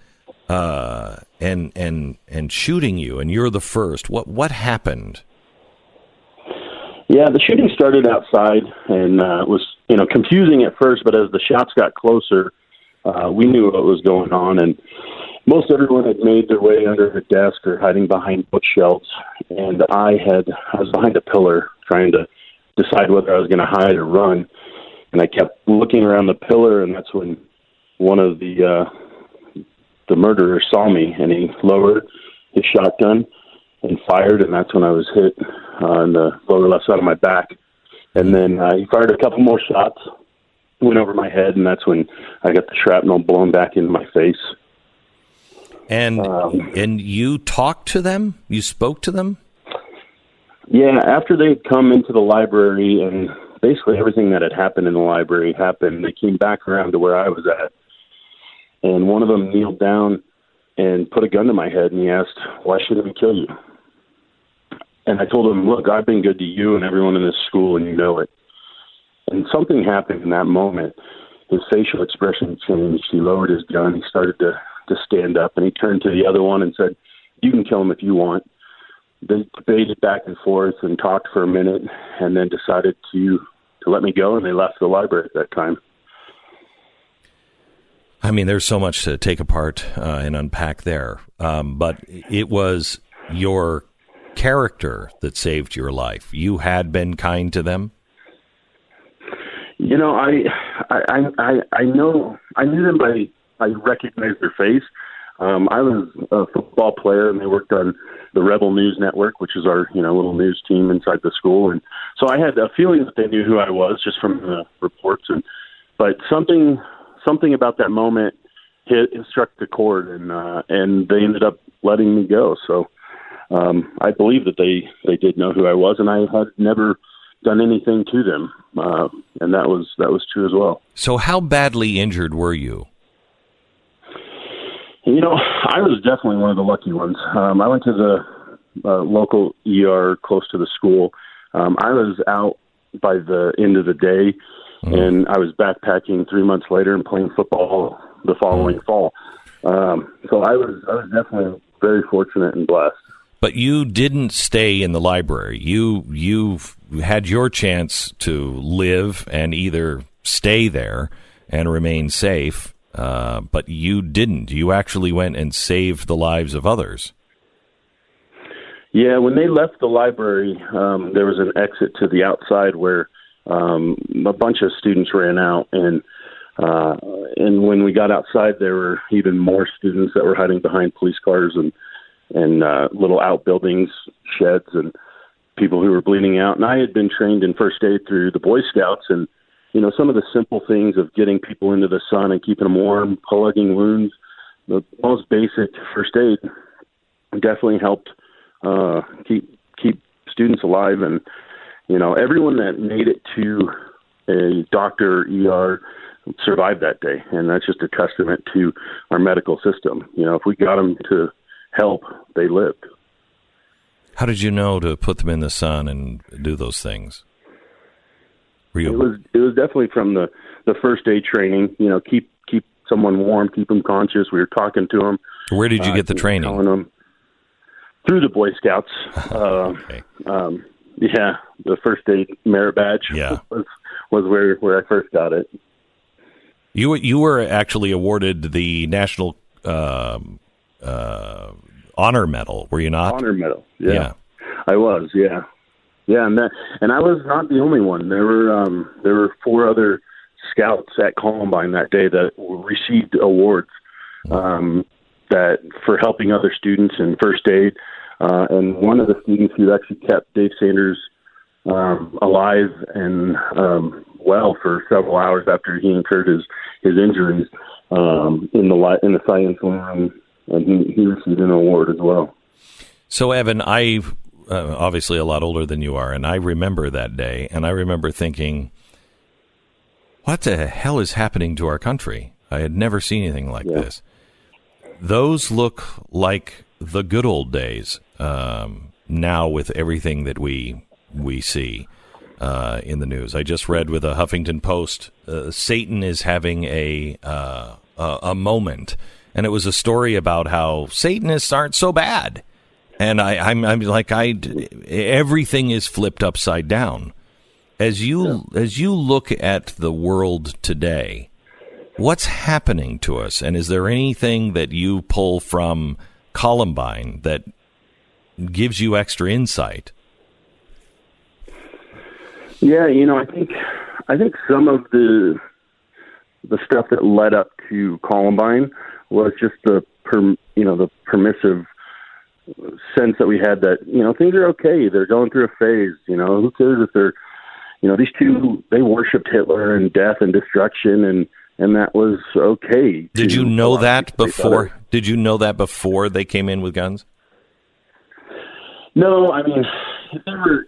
S1: shooting you, and you're the first. What happened?
S5: Yeah, the shooting started outside and was confusing at first, but as the shots got closer, we knew what was going on, and most everyone had made their way under a desk or hiding behind bookshelves, and I was behind a pillar trying to decide whether I was going to hide or run, and I kept looking around the pillar, and that's when one of the murderers saw me, and he lowered his shotgun and fired, and that's when I was hit on the lower left side of my back. And then he fired a couple more shots, went over my head, and that's when I got the shrapnel blown back into my face.
S1: And you talked to them? You spoke to them?
S5: Yeah, after they'd come into the library and basically everything that had happened in the library happened, they came back around to where I was at. And one of them kneeled down and put a gun to my head, and he asked, "Why shouldn't we kill you?" And I told him, "Look, I've been good to you and everyone in this school, and you know it." And something happened in that moment. His facial expression changed. He lowered his gun. He started to stand up, and he turned to the other one and said, "You can kill him if you want." They debated back and forth and talked for a minute, and then decided to let me go, and they left the library at that time.
S1: I mean, there's so much to take apart and unpack there, but it was your character that saved your life. You had been kind to them?
S5: I knew them I recognized their face. I was a football player, and they worked on the Rebel News Network, which is our little news team inside the school, and so I had a feeling that they knew who I was just from the reports. But something about that moment struck the chord, and they ended up letting me go. So I believe that they did know who I was, and I had never done anything to them, and that was true as well.
S1: So how badly injured were you?
S5: I was definitely one of the lucky ones. I went to the local ER close to the school. I was out by the end of the day, and I was backpacking 3 months later and playing football the following fall. So I was definitely very fortunate and blessed.
S1: But you didn't stay in the library. You had your chance to live and either stay there and remain safe, but you didn't. You actually went and saved the lives of others.
S5: Yeah, when they left the library, there was an exit to the outside where a bunch of students ran out, and when we got outside, there were even more students that were hiding behind police cars and little outbuildings, sheds, and people who were bleeding out. And I had been trained in first aid through the Boy Scouts, and some of the simple things of getting people into the sun and keeping them warm, plugging wounds, the most basic first aid definitely helped keep students alive. And everyone that made it to a doctor or ER survived that day, and that's just a testament to our medical system. If we got them to help, they lived.
S1: How did you know to put them in the sun and do those things?
S5: It was definitely from the first aid training. Keep someone warm, keep them conscious. We were talking to them.
S1: Where did you get the training?
S5: Telling them through the Boy Scouts.
S1: Okay.
S5: Yeah, the first aid merit badge.
S1: Yeah.
S5: was where I first got it.
S1: You were actually awarded the National Honor Medal, were you not?
S5: Honor Medal. Yeah. I was. Yeah. Yeah, and I was not the only one. There were 4 other scouts at Columbine that day that received awards that for helping other students in first aid. And one of the students who actually kept Dave Sanders alive and well for several hours after he incurred his injuries in the science room, and he received an award as well.
S1: So, Evan, I obviously a lot older than you are, and I remember that day, and I remember thinking, what the hell is happening to our country? I had never seen anything like this. Those look like the good old days now with everything that we see in the news. I just read with a Huffington Post, Satan is having a moment, and it was a story about how Satanists aren't so bad. And I'm like, everything is flipped upside down. As you look at the world today, what's happening to us? And is there anything that you pull from Columbine that gives you extra insight?
S5: Yeah, I think some of the stuff that led up to Columbine was just the permissive sense that we had that, things are okay. They're going through a phase, who cares if they're, these two, they worshiped Hitler and death and destruction, and that was okay.
S1: Did you know that before? Did you know that before they came in with guns?
S5: No, I mean, they're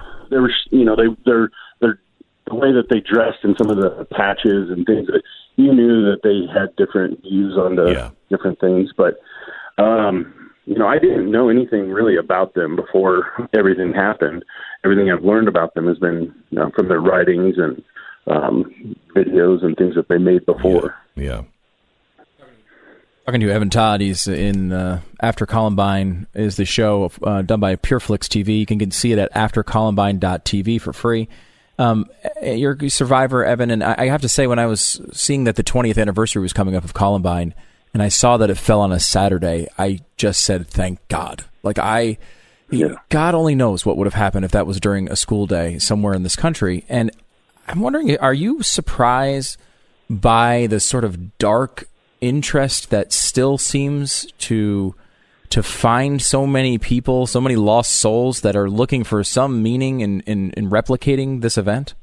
S5: the way that they dressed and some of the patches and things that you knew that they had different views on the different things, but I didn't know anything really about them before everything happened. Everything I've learned about them has been from their writings and videos and things that they made before.
S1: Yeah.
S3: Talking to Evan Todd, he's in After Columbine is the show done by PureFlix TV. You can see it at aftercolumbine.tv for free. You're a survivor, Evan, and I have to say, when I was seeing that the 20th anniversary was coming up of Columbine, and I saw that it fell on a Saturday, I just said, thank God. God only knows what would have happened if that was during a school day somewhere in this country. And I'm wondering, are you surprised by the sort of dark interest that still seems to find so many people, so many lost souls that are looking for some meaning in replicating this event?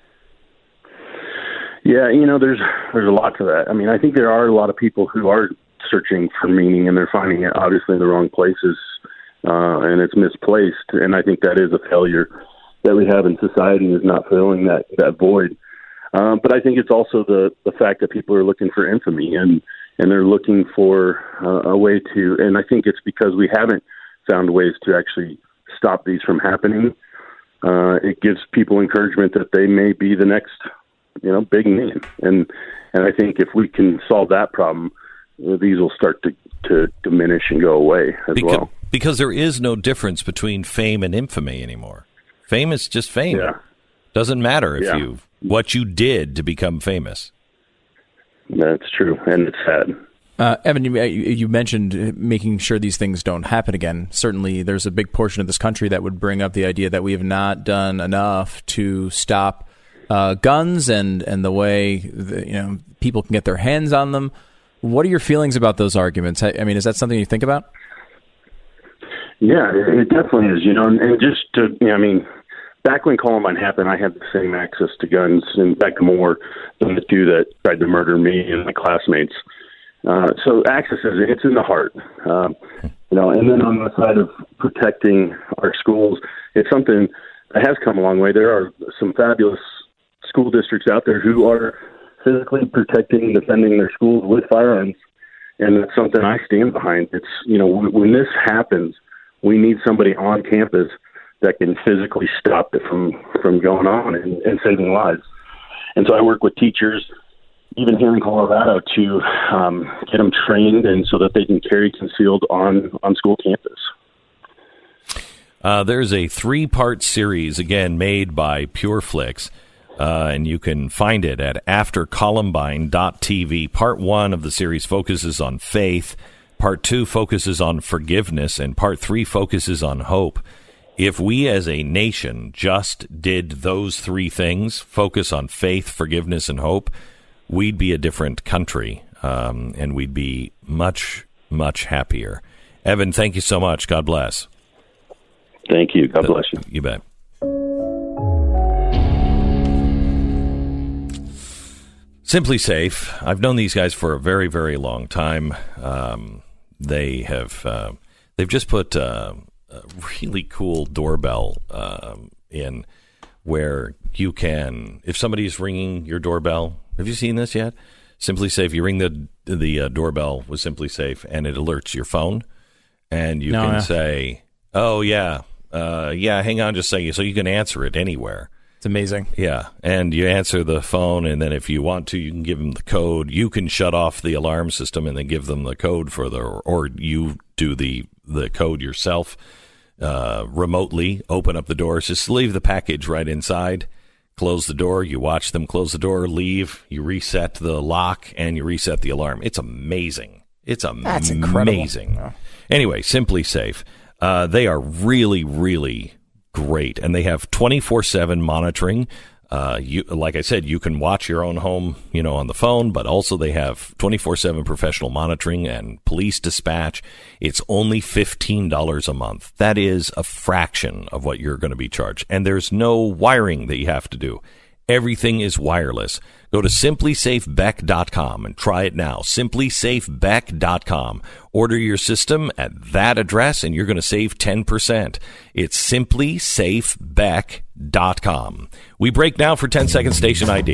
S5: Yeah, there's a lot to that. I mean, I think there are a lot of people who are searching for meaning, and they're finding it obviously in the wrong places, and it's misplaced. And I think that is a failure that we have in society, is not filling that void. But I think it's also the fact that people are looking for infamy, and they're looking for a way to, and I think it's because we haven't found ways to actually stop these from happening. It gives people encouragement that they may be the next big name. And I think if we can solve that problem, these will start to diminish and go away as well.
S1: Because there is no difference between fame and infamy anymore. Fame is just fame.
S5: Yeah.
S1: Doesn't matter if what you did to become famous.
S5: That's true, and it's sad.
S3: Evan, you mentioned making sure these things don't happen again. Certainly, there's a big portion of this country that would bring up the idea that we have not done enough to stop guns and the way people can get their hands on them. What are your feelings about those arguments? I mean, is that something you think about?
S5: Yeah, it definitely is. And just to, back when Columbine happened, I had the same access to guns, in fact, more than the two that tried to murder me and my classmates. So access it's in the heart, and then on the side of protecting our schools, it's something that has come a long way. There are some fabulous school districts out there who are physically protecting and defending their schools with firearms, and that's something I stand behind. It's, when this happens, we need somebody on campus that can physically stop it from going on and saving lives. And so I work with teachers, even here in Colorado, to get them trained and so that they can carry concealed on school campus.
S1: There's a 3-part series, again, made by PureFlix, and you can find it at aftercolumbine.tv. Part 1 of the series focuses on faith. Part 2 focuses on forgiveness, and Part 3 focuses on hope. If we as a nation just did those 3 things, focus on faith, forgiveness, and hope, we'd be a different country, and we'd be much, much happier. Evan, thank you so much. God bless.
S5: Thank you. God bless you.
S1: You bet. Simply Safe. I've known these guys for a very, very long time. They've just put a really cool doorbell in where you can, if somebody's ringing your doorbell. Have you seen this yet? Simply Safe. You ring the doorbell with Simply Safe, and it alerts your phone, and you can say, "Oh yeah, hang on just a second," so you can answer it anywhere.
S3: It's amazing.
S1: Yeah, and you answer the phone, and then if you want to, you can give them the code. You can shut off the alarm system and then give them the code or you do the code yourself remotely. Open up the doors, just leave the package right inside. Close the door. You watch them close the door, leave. You reset the lock and you reset the alarm. It's amazing. That's amazing.
S3: Yeah.
S1: Anyway, Simply Safe. They are really, really great, and they have 24/7 monitoring. Like I said, you can watch your own home, on the phone, but also they have 24/7 professional monitoring and police dispatch. It's only $15 a month. That is a fraction of what you're going to be charged, and there's no wiring that you have to do. Everything is wireless. Go to simplysafebeck.com and try it now. simplysafebeck.com. Order your system at that address and you're going to save 10%. It's simplysafebeck.com. We break now for 10-second station ID.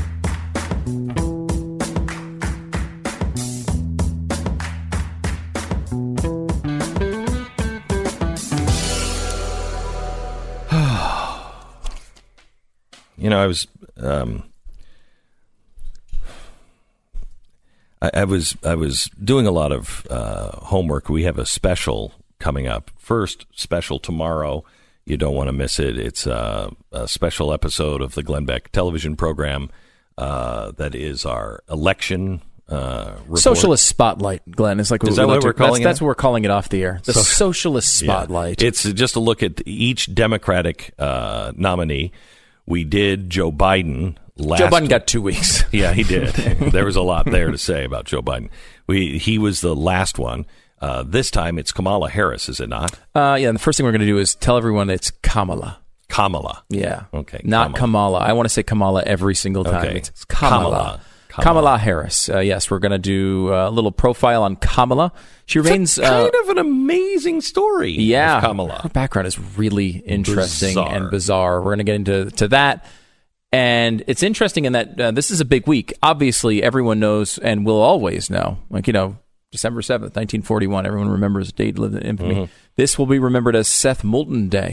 S1: I was doing a lot of homework. We have a special coming up. First special tomorrow. You don't want to miss it. It's a special episode of the Glenn Beck television program that is our election report.
S3: Socialist Spotlight, Glenn. Is that what we're calling it? That's what we're calling it off the air. The Socialist Spotlight.
S1: Yeah. It's just a look at each Democratic nominee. We did Joe Biden last.
S3: Joe Biden got 2 weeks.
S1: Yeah, he did. There was a lot there to say about Joe Biden. He was the last one. This time it's Kamala Harris, is it not?
S3: Yeah, and the first thing we're going to do is tell everyone it's Kamala.
S1: Kamala.
S3: Yeah.
S1: Okay.
S3: Not Kamala. I want to say Kamala every single time.
S1: Okay.
S3: It's Kamala. Kamala Harris. Yes, we're going to do a little profile on Kamala. She remains
S1: kind of an amazing story.
S3: Yeah,
S1: Kamala.
S3: Her background is really interesting and bizarre. We're going to get into that, and it's interesting in that this is a big week. Obviously, everyone knows and will always know. December 7th, 1941. Everyone remembers the date lived in infamy. Mm-hmm. This will be remembered as Seth Moulton Day.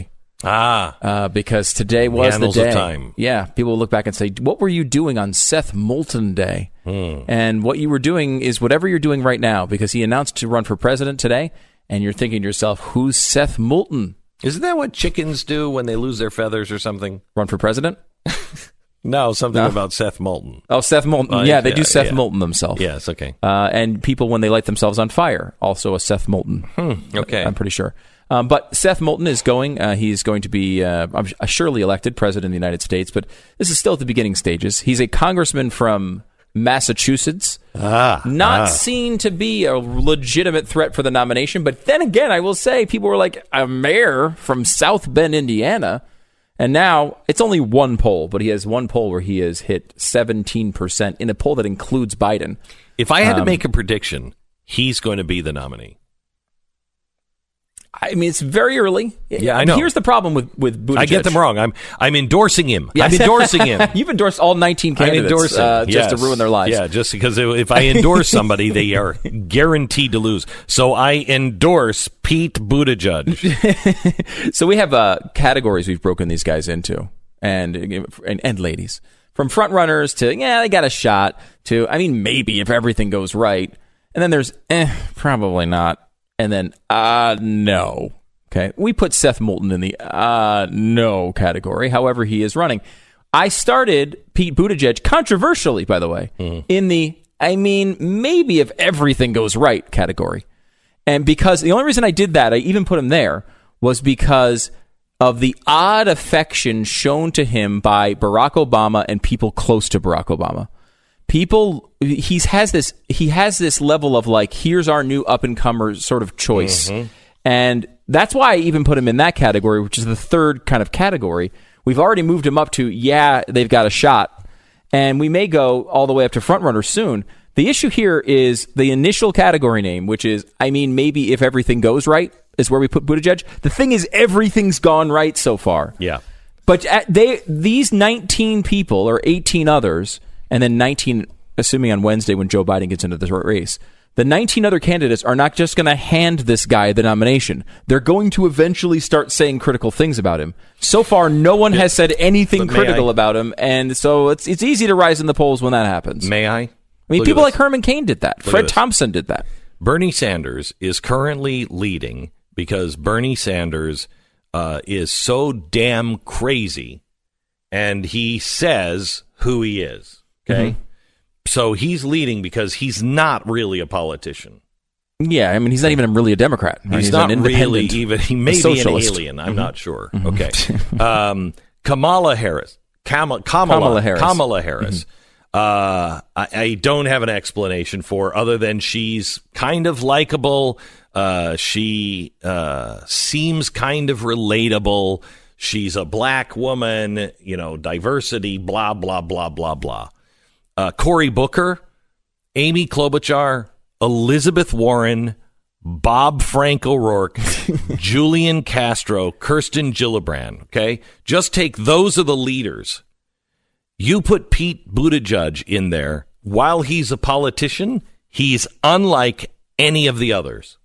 S3: because today was the
S1: Annals
S3: day.
S1: of time.
S3: Yeah, people will look back and say, what were you doing on Seth Moulton Day? And what you were doing is whatever you're doing right now, because he announced to run for president today, and you're thinking to yourself, who's Seth Moulton?
S1: Isn't that what chickens do when they lose their feathers or something?
S3: Run for president?
S1: No, something about Seth Moulton.
S3: Oh, Seth Moulton. Yeah, they do Seth Moulton themselves.
S1: Yes, okay.
S3: And people, when they light themselves on fire, also a Seth Moulton.
S1: Okay.
S3: I'm pretty sure. But Seth Moulton is going. He's going to be surely elected president of the United States, but this is still at the beginning stages. He's a congressman from Massachusetts. Not seen to be a legitimate threat for the nomination. But then again, I will say, people were like, a mayor from South Bend, Indiana. And now it's only one poll, but he has one poll where he has hit 17% in a poll that includes Biden.
S1: If I had to make a prediction, he's going to be the nominee.
S3: I mean, it's very early.
S1: Yeah, I know.
S3: Here's the problem with Buttigieg.
S1: I get them wrong. I'm endorsing him.
S3: Yes.
S1: I'm endorsing him.
S3: You've endorsed all 19 candidates just to ruin their lives.
S1: Yeah, just because if I endorse somebody, they are guaranteed to lose. So I endorse Pete Buttigieg.
S3: So we have categories we've broken these guys into, and ladies. From front runners to, they got a shot, to, maybe if everything goes right. And then there's, probably not. And then, no. Okay. We put Seth Moulton in the no category. However, he is running. I started Pete Buttigieg, controversially, by the way, in the, maybe if everything goes right category. And because the only reason I did that, I even put him there, was because of the odd affection shown to him by Barack Obama and people close to Barack Obama. He has this level of like, here's our new up-and-comer sort of choice. And that's why I even put him in that category, which is the third kind of category. We've already moved him up to, they've got a shot. And we may go all the way up to frontrunner soon. The issue here is the initial category name, which is, maybe if everything goes right, is where we put Buttigieg. The thing is, everything's gone right so far.
S1: Yeah.
S3: But these 19 people, or 18 others, and then 19, assuming on Wednesday when Joe Biden gets into the race, the 19 other candidates are not just going to hand this guy the nomination. They're going to eventually start saying critical things about him. So far, no one has said anything critical about him, and so it's easy to rise in the polls when that happens.
S1: May I?
S3: People like Herman Cain did that. Fred Thompson did that.
S1: Bernie Sanders is currently leading because Bernie Sanders is so damn crazy, and he says who he is. Okay? So he's leading because he's not really a politician.
S3: Yeah, he's not even really a Democrat.
S1: He's not really even. He may be an alien. I'm not sure. Okay. Kamala Harris. Kamala Harris. I don't have an explanation for, other than she's kind of likable. She seems kind of relatable. She's a black woman, diversity, blah, blah, blah, blah, blah. Cory Booker, Amy Klobuchar, Elizabeth Warren, Bob Frank O'Rourke, Julian Castro, Kirsten Gillibrand. Okay, just take those are the leaders. You put Pete Buttigieg in there. While he's a politician, he's unlike any of the others.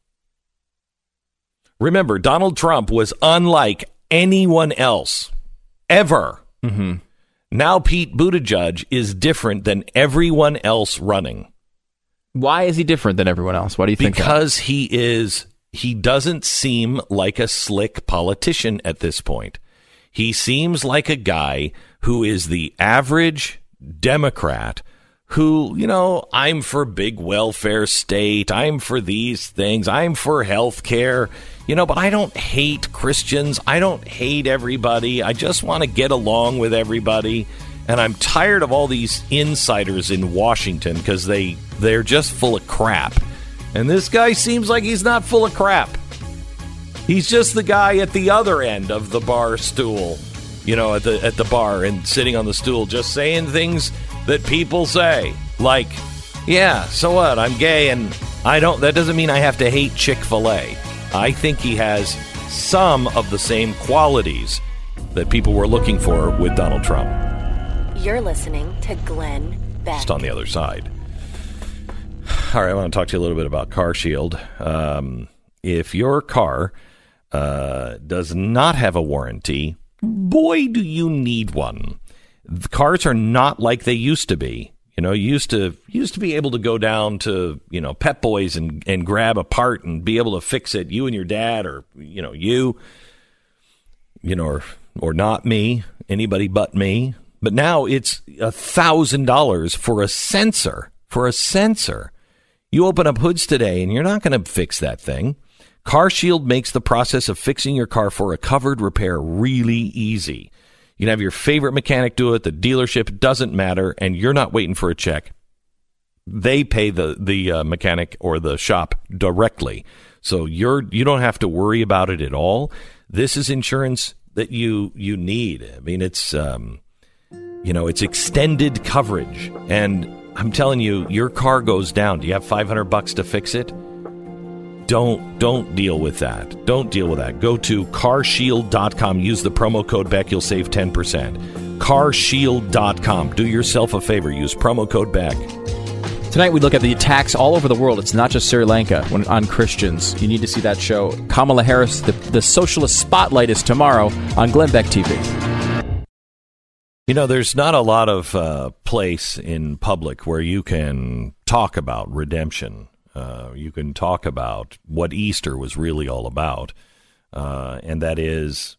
S1: Remember, Donald Trump was unlike anyone else ever. Now Pete Buttigieg is different than everyone else running.
S3: Why is he different than everyone else? Why do you think that?
S1: Because he doesn't seem like a slick politician at this point. He seems like a guy who is the average Democrat who, I'm for big welfare state. I'm for these things. I'm for health care. But I don't hate Christians. I don't hate everybody. I just want to get along with everybody. And I'm tired of all these insiders in Washington because they're just full of crap. And this guy seems like he's not full of crap. He's just the guy at the other end of the bar stool, at the bar and sitting on the stool, just saying things that people say. Like, yeah, so what? I'm gay and that doesn't mean I have to hate Chick-fil-A. I think he has some of the same qualities that people were looking for with Donald Trump.
S2: You're listening to Glenn Beck.
S1: Just on the other side. All right, I want to talk to you a little bit about CarShield. If your car does not have a warranty, boy, do you need one. The cars are not like they used to be. You know, you used to be able to go down to, Pep Boys and grab a part and be able to fix it. You and your dad, or, or not me, anybody but me. But now it's $1,000 for a sensor. You open up hoods today and you're not going to fix that thing. CarShield makes the process of fixing your car for a covered repair really easy. You can have your favorite mechanic do it, the dealership, it doesn't matter, and you're not waiting for a check. They pay the mechanic or the shop directly. So you don't have to worry about it at all. This is insurance that you need. I mean, it's it's extended coverage. And I'm telling you, your car goes down. Do you have $500 to fix it? Don't deal with that. Don't deal with that. Go to carshield.com. Use the promo code Beck. You'll save 10%. Carshield.com. Do yourself a favor. Use promo code Beck.
S3: Tonight we look at the attacks all over the world. It's not just Sri Lanka on Christians. You need to see that show. Kamala Harris, the Socialist Spotlight, is tomorrow on Glenn Beck TV.
S1: There's not a lot of place in public where you can talk about redemption. You can talk about what Easter was really all about, and that is,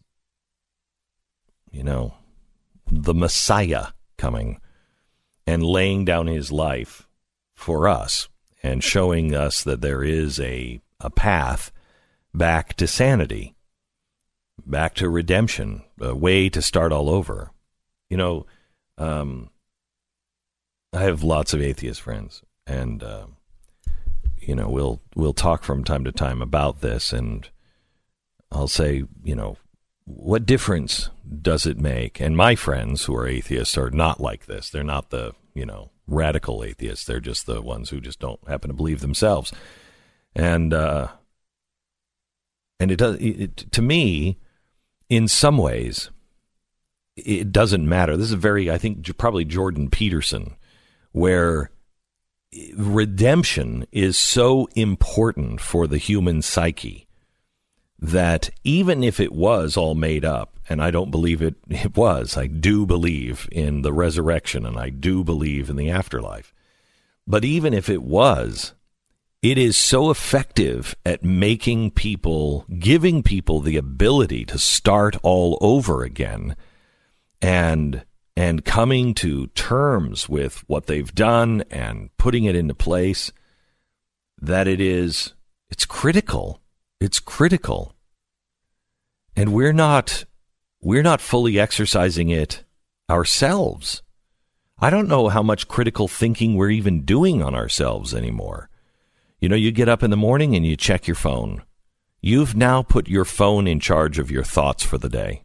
S1: the Messiah coming and laying down his life for us and showing us that there is a path back to sanity, back to redemption, a way to start all over. I have lots of atheist friends, and we'll talk from time to time about this, and I'll say, what difference does it make? And my friends who are atheists are not like this. They're not the, radical atheists. They're just the ones who just don't happen to believe themselves. And it does, to me, in some ways, it doesn't matter. This is I think probably Jordan Peterson, where redemption is so important for the human psyche that even if it was all made up, and I don't believe it was, I do believe in the resurrection and I do believe in the afterlife. But even if it was, it is so effective at giving people the ability to start all over again and coming to terms with what they've done and putting it into place, that it's critical. It's critical. And we're not fully exercising it ourselves. I don't know how much critical thinking we're even doing on ourselves anymore. You get up in the morning and you check your phone. You've now put your phone in charge of your thoughts for the day.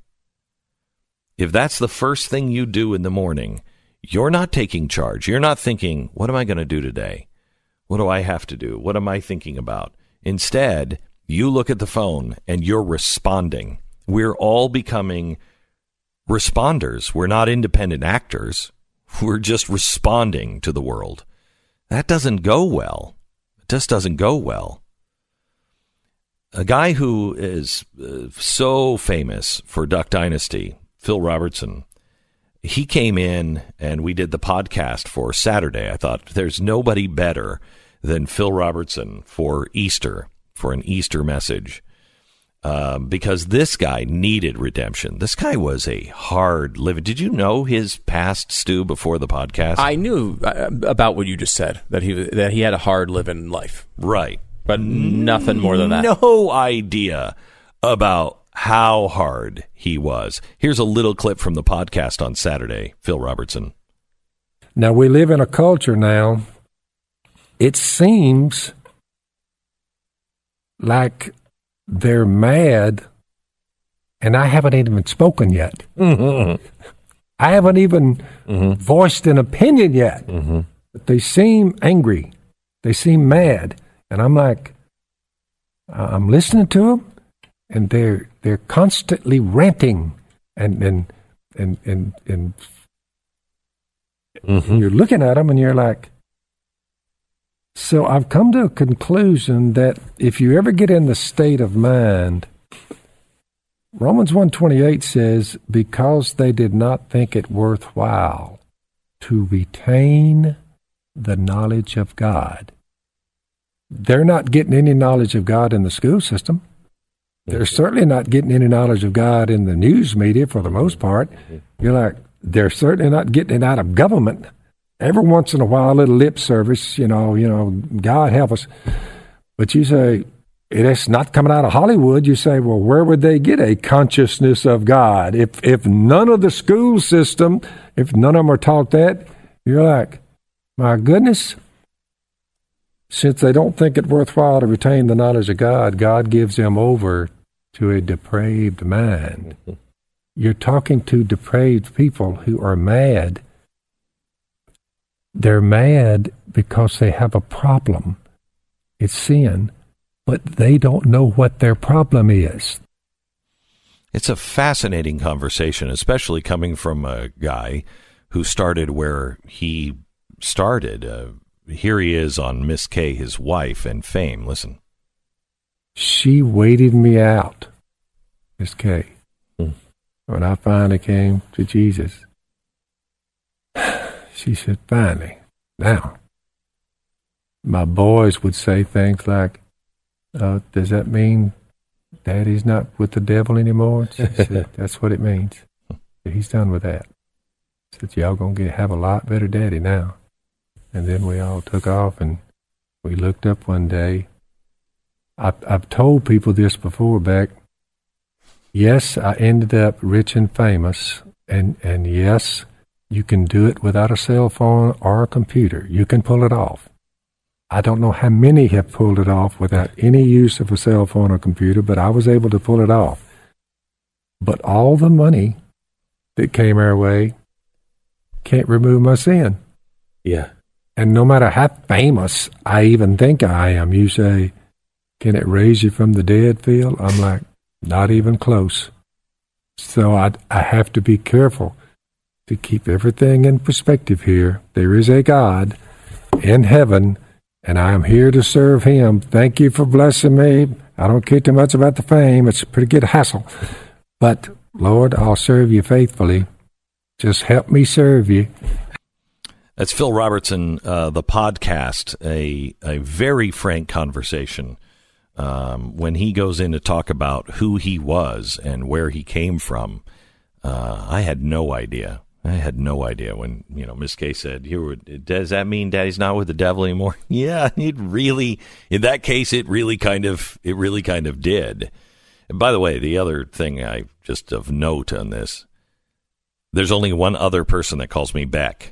S1: If that's the first thing you do in the morning, you're not taking charge. You're not thinking, what am I going to do today? What do I have to do? What am I thinking about? Instead, you look at the phone and you're responding. We're all becoming responders. We're not independent actors. We're just responding to the world. That doesn't go well. It just doesn't go well. A guy who is so famous for Duck Dynasty, Phil Robertson, he came in and we did the podcast for Saturday. I thought there's nobody better than Phil Robertson for Easter, for an Easter message, because this guy needed redemption. This guy was a hard living. Did you know his past, Stu, before the podcast?
S3: I knew about what you just said, that he had a hard living life.
S1: Right.
S3: But nothing more than that.
S1: No idea about how hard he was. Here's a little clip from the podcast on Saturday, Phil Robertson.
S6: Now, we live in a culture now, it seems like they're mad, and I haven't even spoken yet. Mm-hmm. I haven't even voiced an opinion yet. Mm-hmm. But they seem angry. They seem mad. And I'm like, I'm listening to them, and they're constantly ranting, and you're looking at them, and you're like. So I've come to a conclusion that if you ever get in the state of mind Romans 1:28 says, because they did not think it worthwhile to retain the knowledge of God. They're not getting any knowledge of God in the school system. They're certainly not getting any knowledge of God in the news media for the most part. You're like, they're certainly not getting it out of government. Every once in a while, a little lip service, God help us. But you say, it's not coming out of Hollywood. You say, well, where would they get a consciousness of God? If none of the school system, if none of them are taught that, you're like, my goodness. Since they don't think it worthwhile to retain the knowledge of God, God gives them over to a depraved mind. You're talking to depraved people who are mad. They're mad because they have a problem. It's sin, but they don't know what their problem is.
S1: It's a fascinating conversation, especially coming from a guy who started where he started. Here he is on Miss K, his wife, and Fame. Listen.
S6: She waited me out, Miss K, when I finally came to Jesus. She said, finally, now. My boys would say things like, does that mean Daddy's not with the devil anymore? She said, that's what it means. He's done with that. She said, y'all going to have a lot better daddy now. And then we all took off, and we looked up one day. I've told people this before, Beck. Yes, I ended up rich and famous, and yes, you can do it without a cell phone or a computer. You can pull it off. I don't know how many have pulled it off without any use of a cell phone or computer, but I was able to pull it off. But all the money that came our way can't remove my sin.
S7: Yeah.
S6: And no matter how famous I even think I am, you say, can it raise you from the dead, Phil? I'm like, not even close. So I have to be careful to keep everything in perspective here. There is a God in heaven, and I am here to serve him. Thank you for blessing me. I don't care too much about the fame. It's a pretty good hassle. But, Lord, I'll serve you faithfully. Just help me serve you.
S1: That's Phil Robertson, the podcast, a very frank conversation when he goes in to talk about who he was and where he came from. I had no idea. When, Miss Kay said, does that mean Daddy's not with the devil anymore? Yeah, in that case, it really kind of did. And by the way, the other thing just of note on this, there's only one other person that calls me Beck.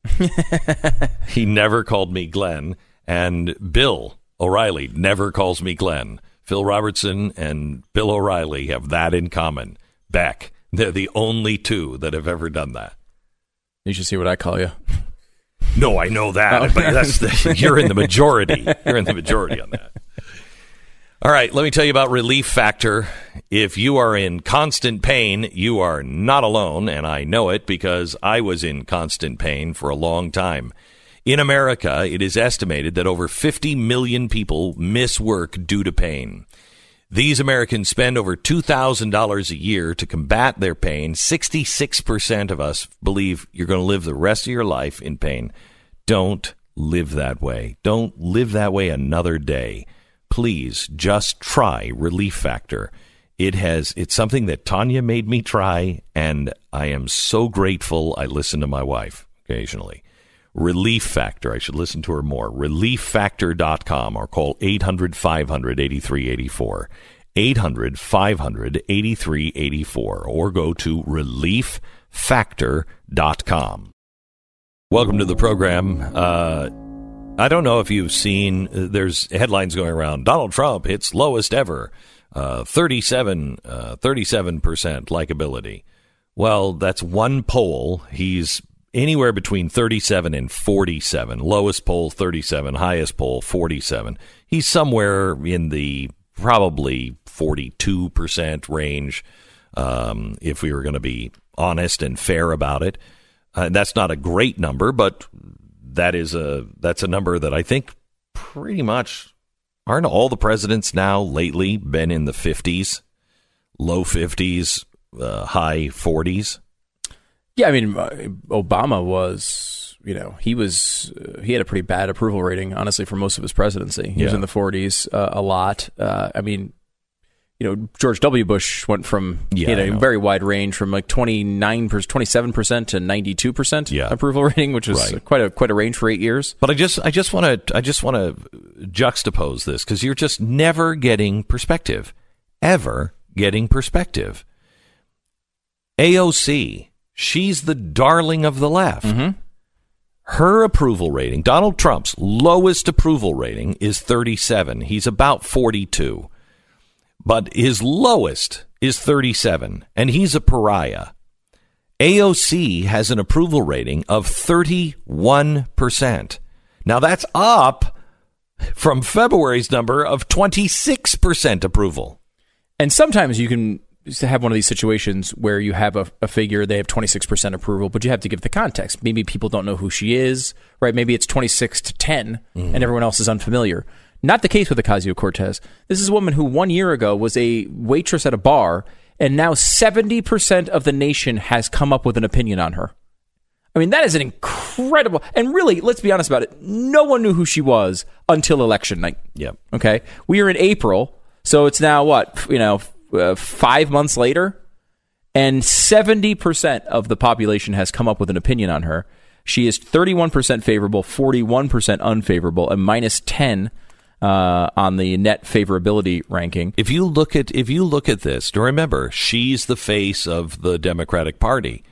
S1: He never called me Glenn, and Bill O'Reilly never calls me Glenn. Phil Robertson and Bill O'Reilly have that in common. Beck. They're the only two that have ever done that.
S3: You should see what I call you.
S1: No, I know that, but you're in the majority. You're in the majority on that. All right, let me tell you about Relief Factor. If you are in constant pain, you are not alone, and I know it because I was in constant pain for a long time. In America, it is estimated that over 50 million people miss work due to pain. These Americans spend over $2,000 a year to combat their pain. 66% of us believe you're going to live the rest of your life in pain. Don't live that way. Don't live that way another day. Please just try Relief Factor. It's something that Tanya made me try, and I am so grateful I listen to my wife occasionally. Relief Factor. I should listen to her more. ReliefFactor.com or call 800-500-8384. 800-500-8384 or go to ReliefFactor.com. Welcome to the program. I don't know if you've seen, there's headlines going around. Donald Trump hits lowest ever, 37% likability. Well, that's one poll. He's anywhere between 37 and 47. Lowest poll, 37. Highest poll, 47. He's somewhere in the probably 42% range, if we were going to be honest and fair about it. That's not a great number, but that's a number that I think pretty much, aren't all the presidents now lately been in the 50s? low 50s, high 40s.
S3: Yeah, I mean, Obama was, he had a pretty bad approval rating, honestly, for most of his presidency. He was in the 40s a lot. George W. Bush went from he had a very wide range from like 27% to 92% approval rating, which was quite a range for 8 years.
S1: But I just want to juxtapose this, because you're just never getting perspective, ever getting perspective. AOC, she's the darling of the left. Mm-hmm. Her approval rating, Donald Trump's lowest approval rating is 37. He's about 42. But his lowest is 37, and he's a pariah. AOC has an approval rating of 31%. Now, that's up from February's number of 26% approval.
S3: And sometimes you can have one of these situations where you have a figure, they have 26% approval, but you have to give the context. Maybe people don't know who she is, right? Maybe it's 26 to 10, and everyone else is unfamiliar. Not the case with Ocasio-Cortez. This is a woman who 1 year ago was a waitress at a bar, and now 70% of the nation has come up with an opinion on her. I mean, that is an incredible... And really, let's be honest about it, no one knew who she was until election night.
S1: Yep.
S3: Okay? We are in April, so it's now, 5 months later, and 70% of the population has come up with an opinion on her. She is 31% favorable, 41% unfavorable, and minus 10 on the net favorability ranking.
S1: If you look at this, to remember, she's the face of the Democratic Party.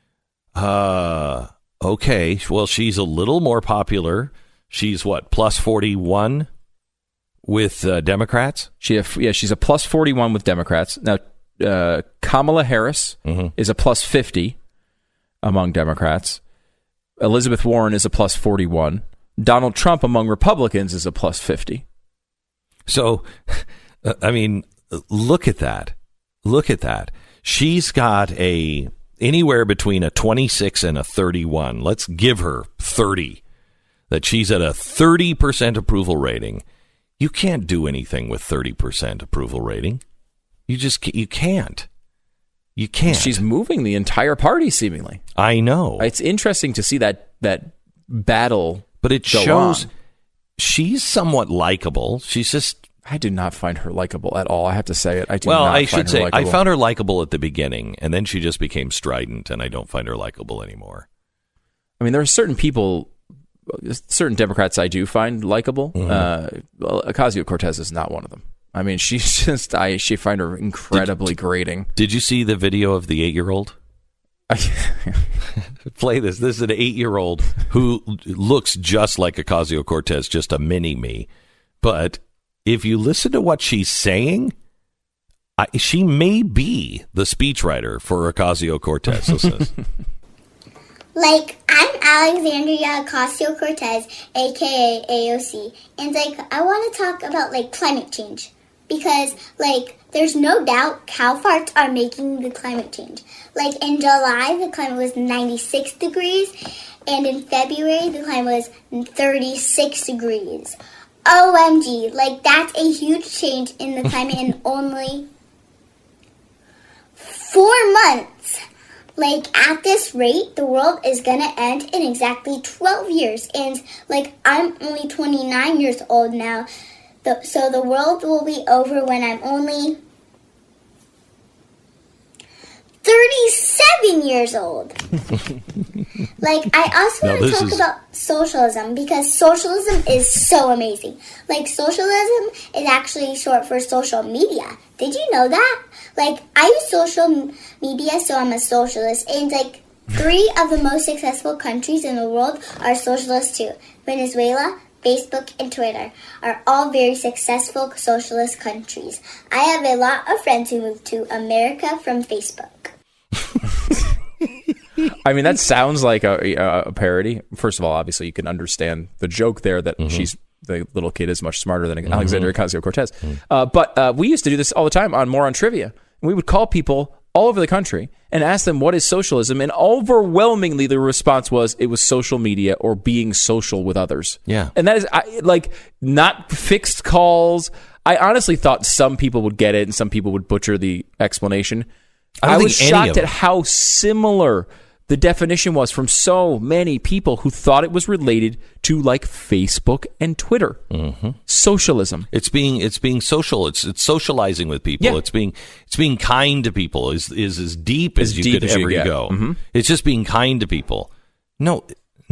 S1: Okay, well, she's a little more popular. She's plus 41 with Democrats.
S3: She's a plus 41 with Democrats. Now, Kamala Harris is a plus 50 among Democrats. Elizabeth Warren is a plus 41. Donald Trump among Republicans is a plus 50.
S1: So, I mean, look at that. Look at that. She's got anywhere between a 26 and a 31. Let's give her 30. That she's at a 30% approval rating. You can't do anything with 30% approval rating. You can't. You can't.
S3: She's moving the entire party, seemingly.
S1: I know.
S3: It's interesting to see that battle.
S1: But it shows she's somewhat likable. She's just...
S3: I do not find her likable at all. I have to say it.
S1: I found her likable at the beginning, and then she just became strident, and I don't find her likable anymore.
S3: I mean, there are certain people, certain Democrats I do find likable. Ocasio-Cortez is not one of them. I mean, she's just... she find her incredibly grating.
S1: Did you see the video of the 8-year-old? Play this. This is an 8-year-old who looks just like Ocasio-Cortez, just a mini-me. But if you listen to what she's saying, she may be the speechwriter for Ocasio-Cortez.
S7: I'm Alexandria Ocasio-Cortez, a.k.a. AOC, and, I want to talk about, climate change. Because, there's no doubt cow farts are making the climate change. In July, the climate was 96 degrees, and in February, the climate was 36 degrees. OMG, that's a huge change in the climate in only 4 months. At this rate, the world is gonna end in exactly 12 years, and, I'm only 29 years old now. So the world will be over when I'm only 37 years old. I also want to talk about socialism, because socialism is so amazing. Socialism is actually short for social media. Did you know that? I use social media, so I'm a socialist. And, 3 of the most successful countries in the world are socialist too. Venezuela, Facebook, and Twitter are all very successful socialist countries. I have a lot of friends who moved to America from Facebook.
S3: I mean, that sounds like a parody. First of all, obviously, you can understand the joke there that the little kid is much smarter than Alexandria Ocasio-Cortez. But we used to do this all the time on Moron Trivia. We would call people all over the country and ask them, what is socialism? And overwhelmingly, the response was, it was social media or being social with others.
S1: Yeah.
S3: And that is not fixed calls. I honestly thought some people would get it and some people would butcher the explanation.
S1: I
S3: was shocked at how similar the definition was from so many people who thought it was related to like Facebook and Twitter. Socialism.
S1: It's being social. It's socializing with people.
S3: Yeah.
S1: It's being kind to people. Is as deep as you could ever go. It's just being kind to people. No,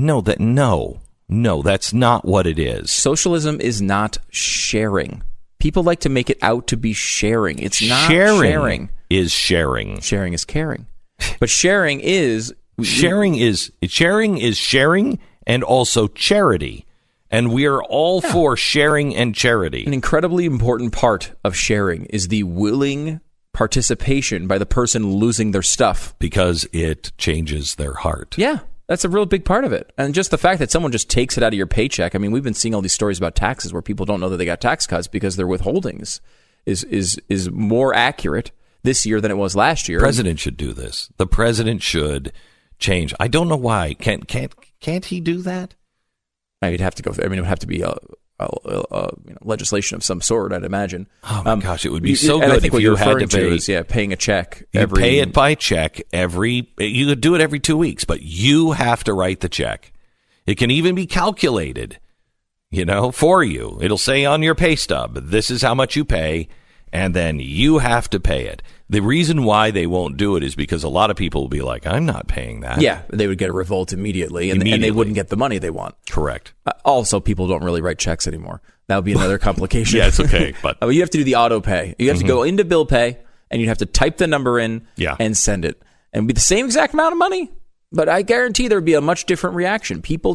S1: that's not what it is.
S3: Socialism is not sharing. People like to make it out to be sharing. It's not
S1: sharing. Is sharing.
S3: Sharing is caring. But sharing is
S1: sharing and also charity. And we are all for sharing and charity.
S3: An incredibly important part of sharing is the willing participation by the person losing their stuff.
S1: Because it changes their heart.
S3: Yeah, that's a real big part of it. And just the fact that someone just takes it out of your paycheck. I mean, we've been seeing all these stories about taxes where people don't know that they got tax cuts because their withholdings is more accurate this year than it was last year.
S1: The president should do this. The president should change. I don't know why. Can't he do that?
S3: You'd have to go. I mean, it would have to be a legislation of some sort, I'd imagine.
S1: Oh my gosh, it would be so good if you had to pay.
S3: Paying a check.
S1: You pay it by check every. You could do it every 2 weeks, but you have to write the check. It can even be calculated, for you. It'll say on your pay stub, this is how much you pay, and then you have to pay it. The reason why they won't do it is because a lot of people will be like, I'm not paying that.
S3: Yeah, they would get a revolt immediately, and they wouldn't get the money they want.
S1: Correct.
S3: Also, people don't really write checks anymore. That would be another complication.
S1: Yeah, it's okay. But
S3: you have to do the auto pay. You have to go into bill pay, and you have to type the number in and send it. And be the same exact amount of money. But I guarantee there would be a much different reaction. People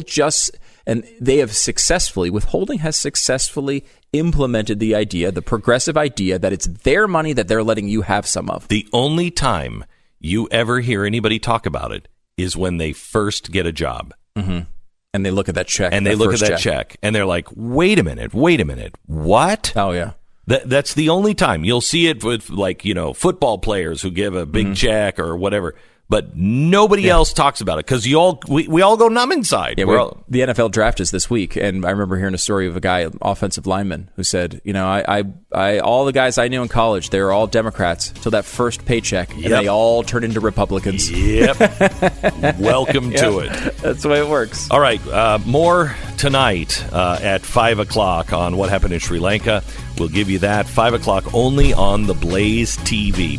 S3: withholding has successfully implemented the progressive idea that it's their money that they're letting you have some of.
S1: The only time you ever hear anybody talk about it is when they first get a job.
S3: Mm-hmm. And they look at that check.
S1: And they look at that check. And they're like, wait a minute. What?
S3: Oh, yeah.
S1: That's the only time. You'll see it with football players who give a big check or whatever. But nobody else talks about it because we all go numb inside.
S3: Yeah, the NFL draft is this week, and I remember hearing a story of a guy, an offensive lineman, who said, I all the guys I knew in college, they were all Democrats till that first paycheck, and they all turned into Republicans.
S1: Yep. Welcome to it.
S3: That's the way it works.
S1: All right, more tonight at 5 o'clock on What Happened in Sri Lanka. We'll give you that 5 o'clock only on the Blaze TV.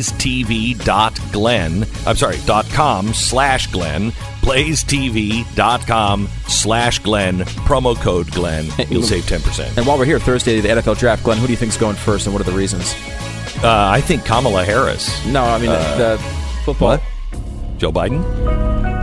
S1: BlazeTV.com/Glenn. BlazeTV.com/Glenn. Promo code Glenn. You'll save 10%.
S3: And while we're here, Thursday, the NFL draft. Glenn, who do you think is going first, and what are the reasons?
S1: I think Kamala Harris.
S3: No, I mean the football.
S1: What? Joe Biden?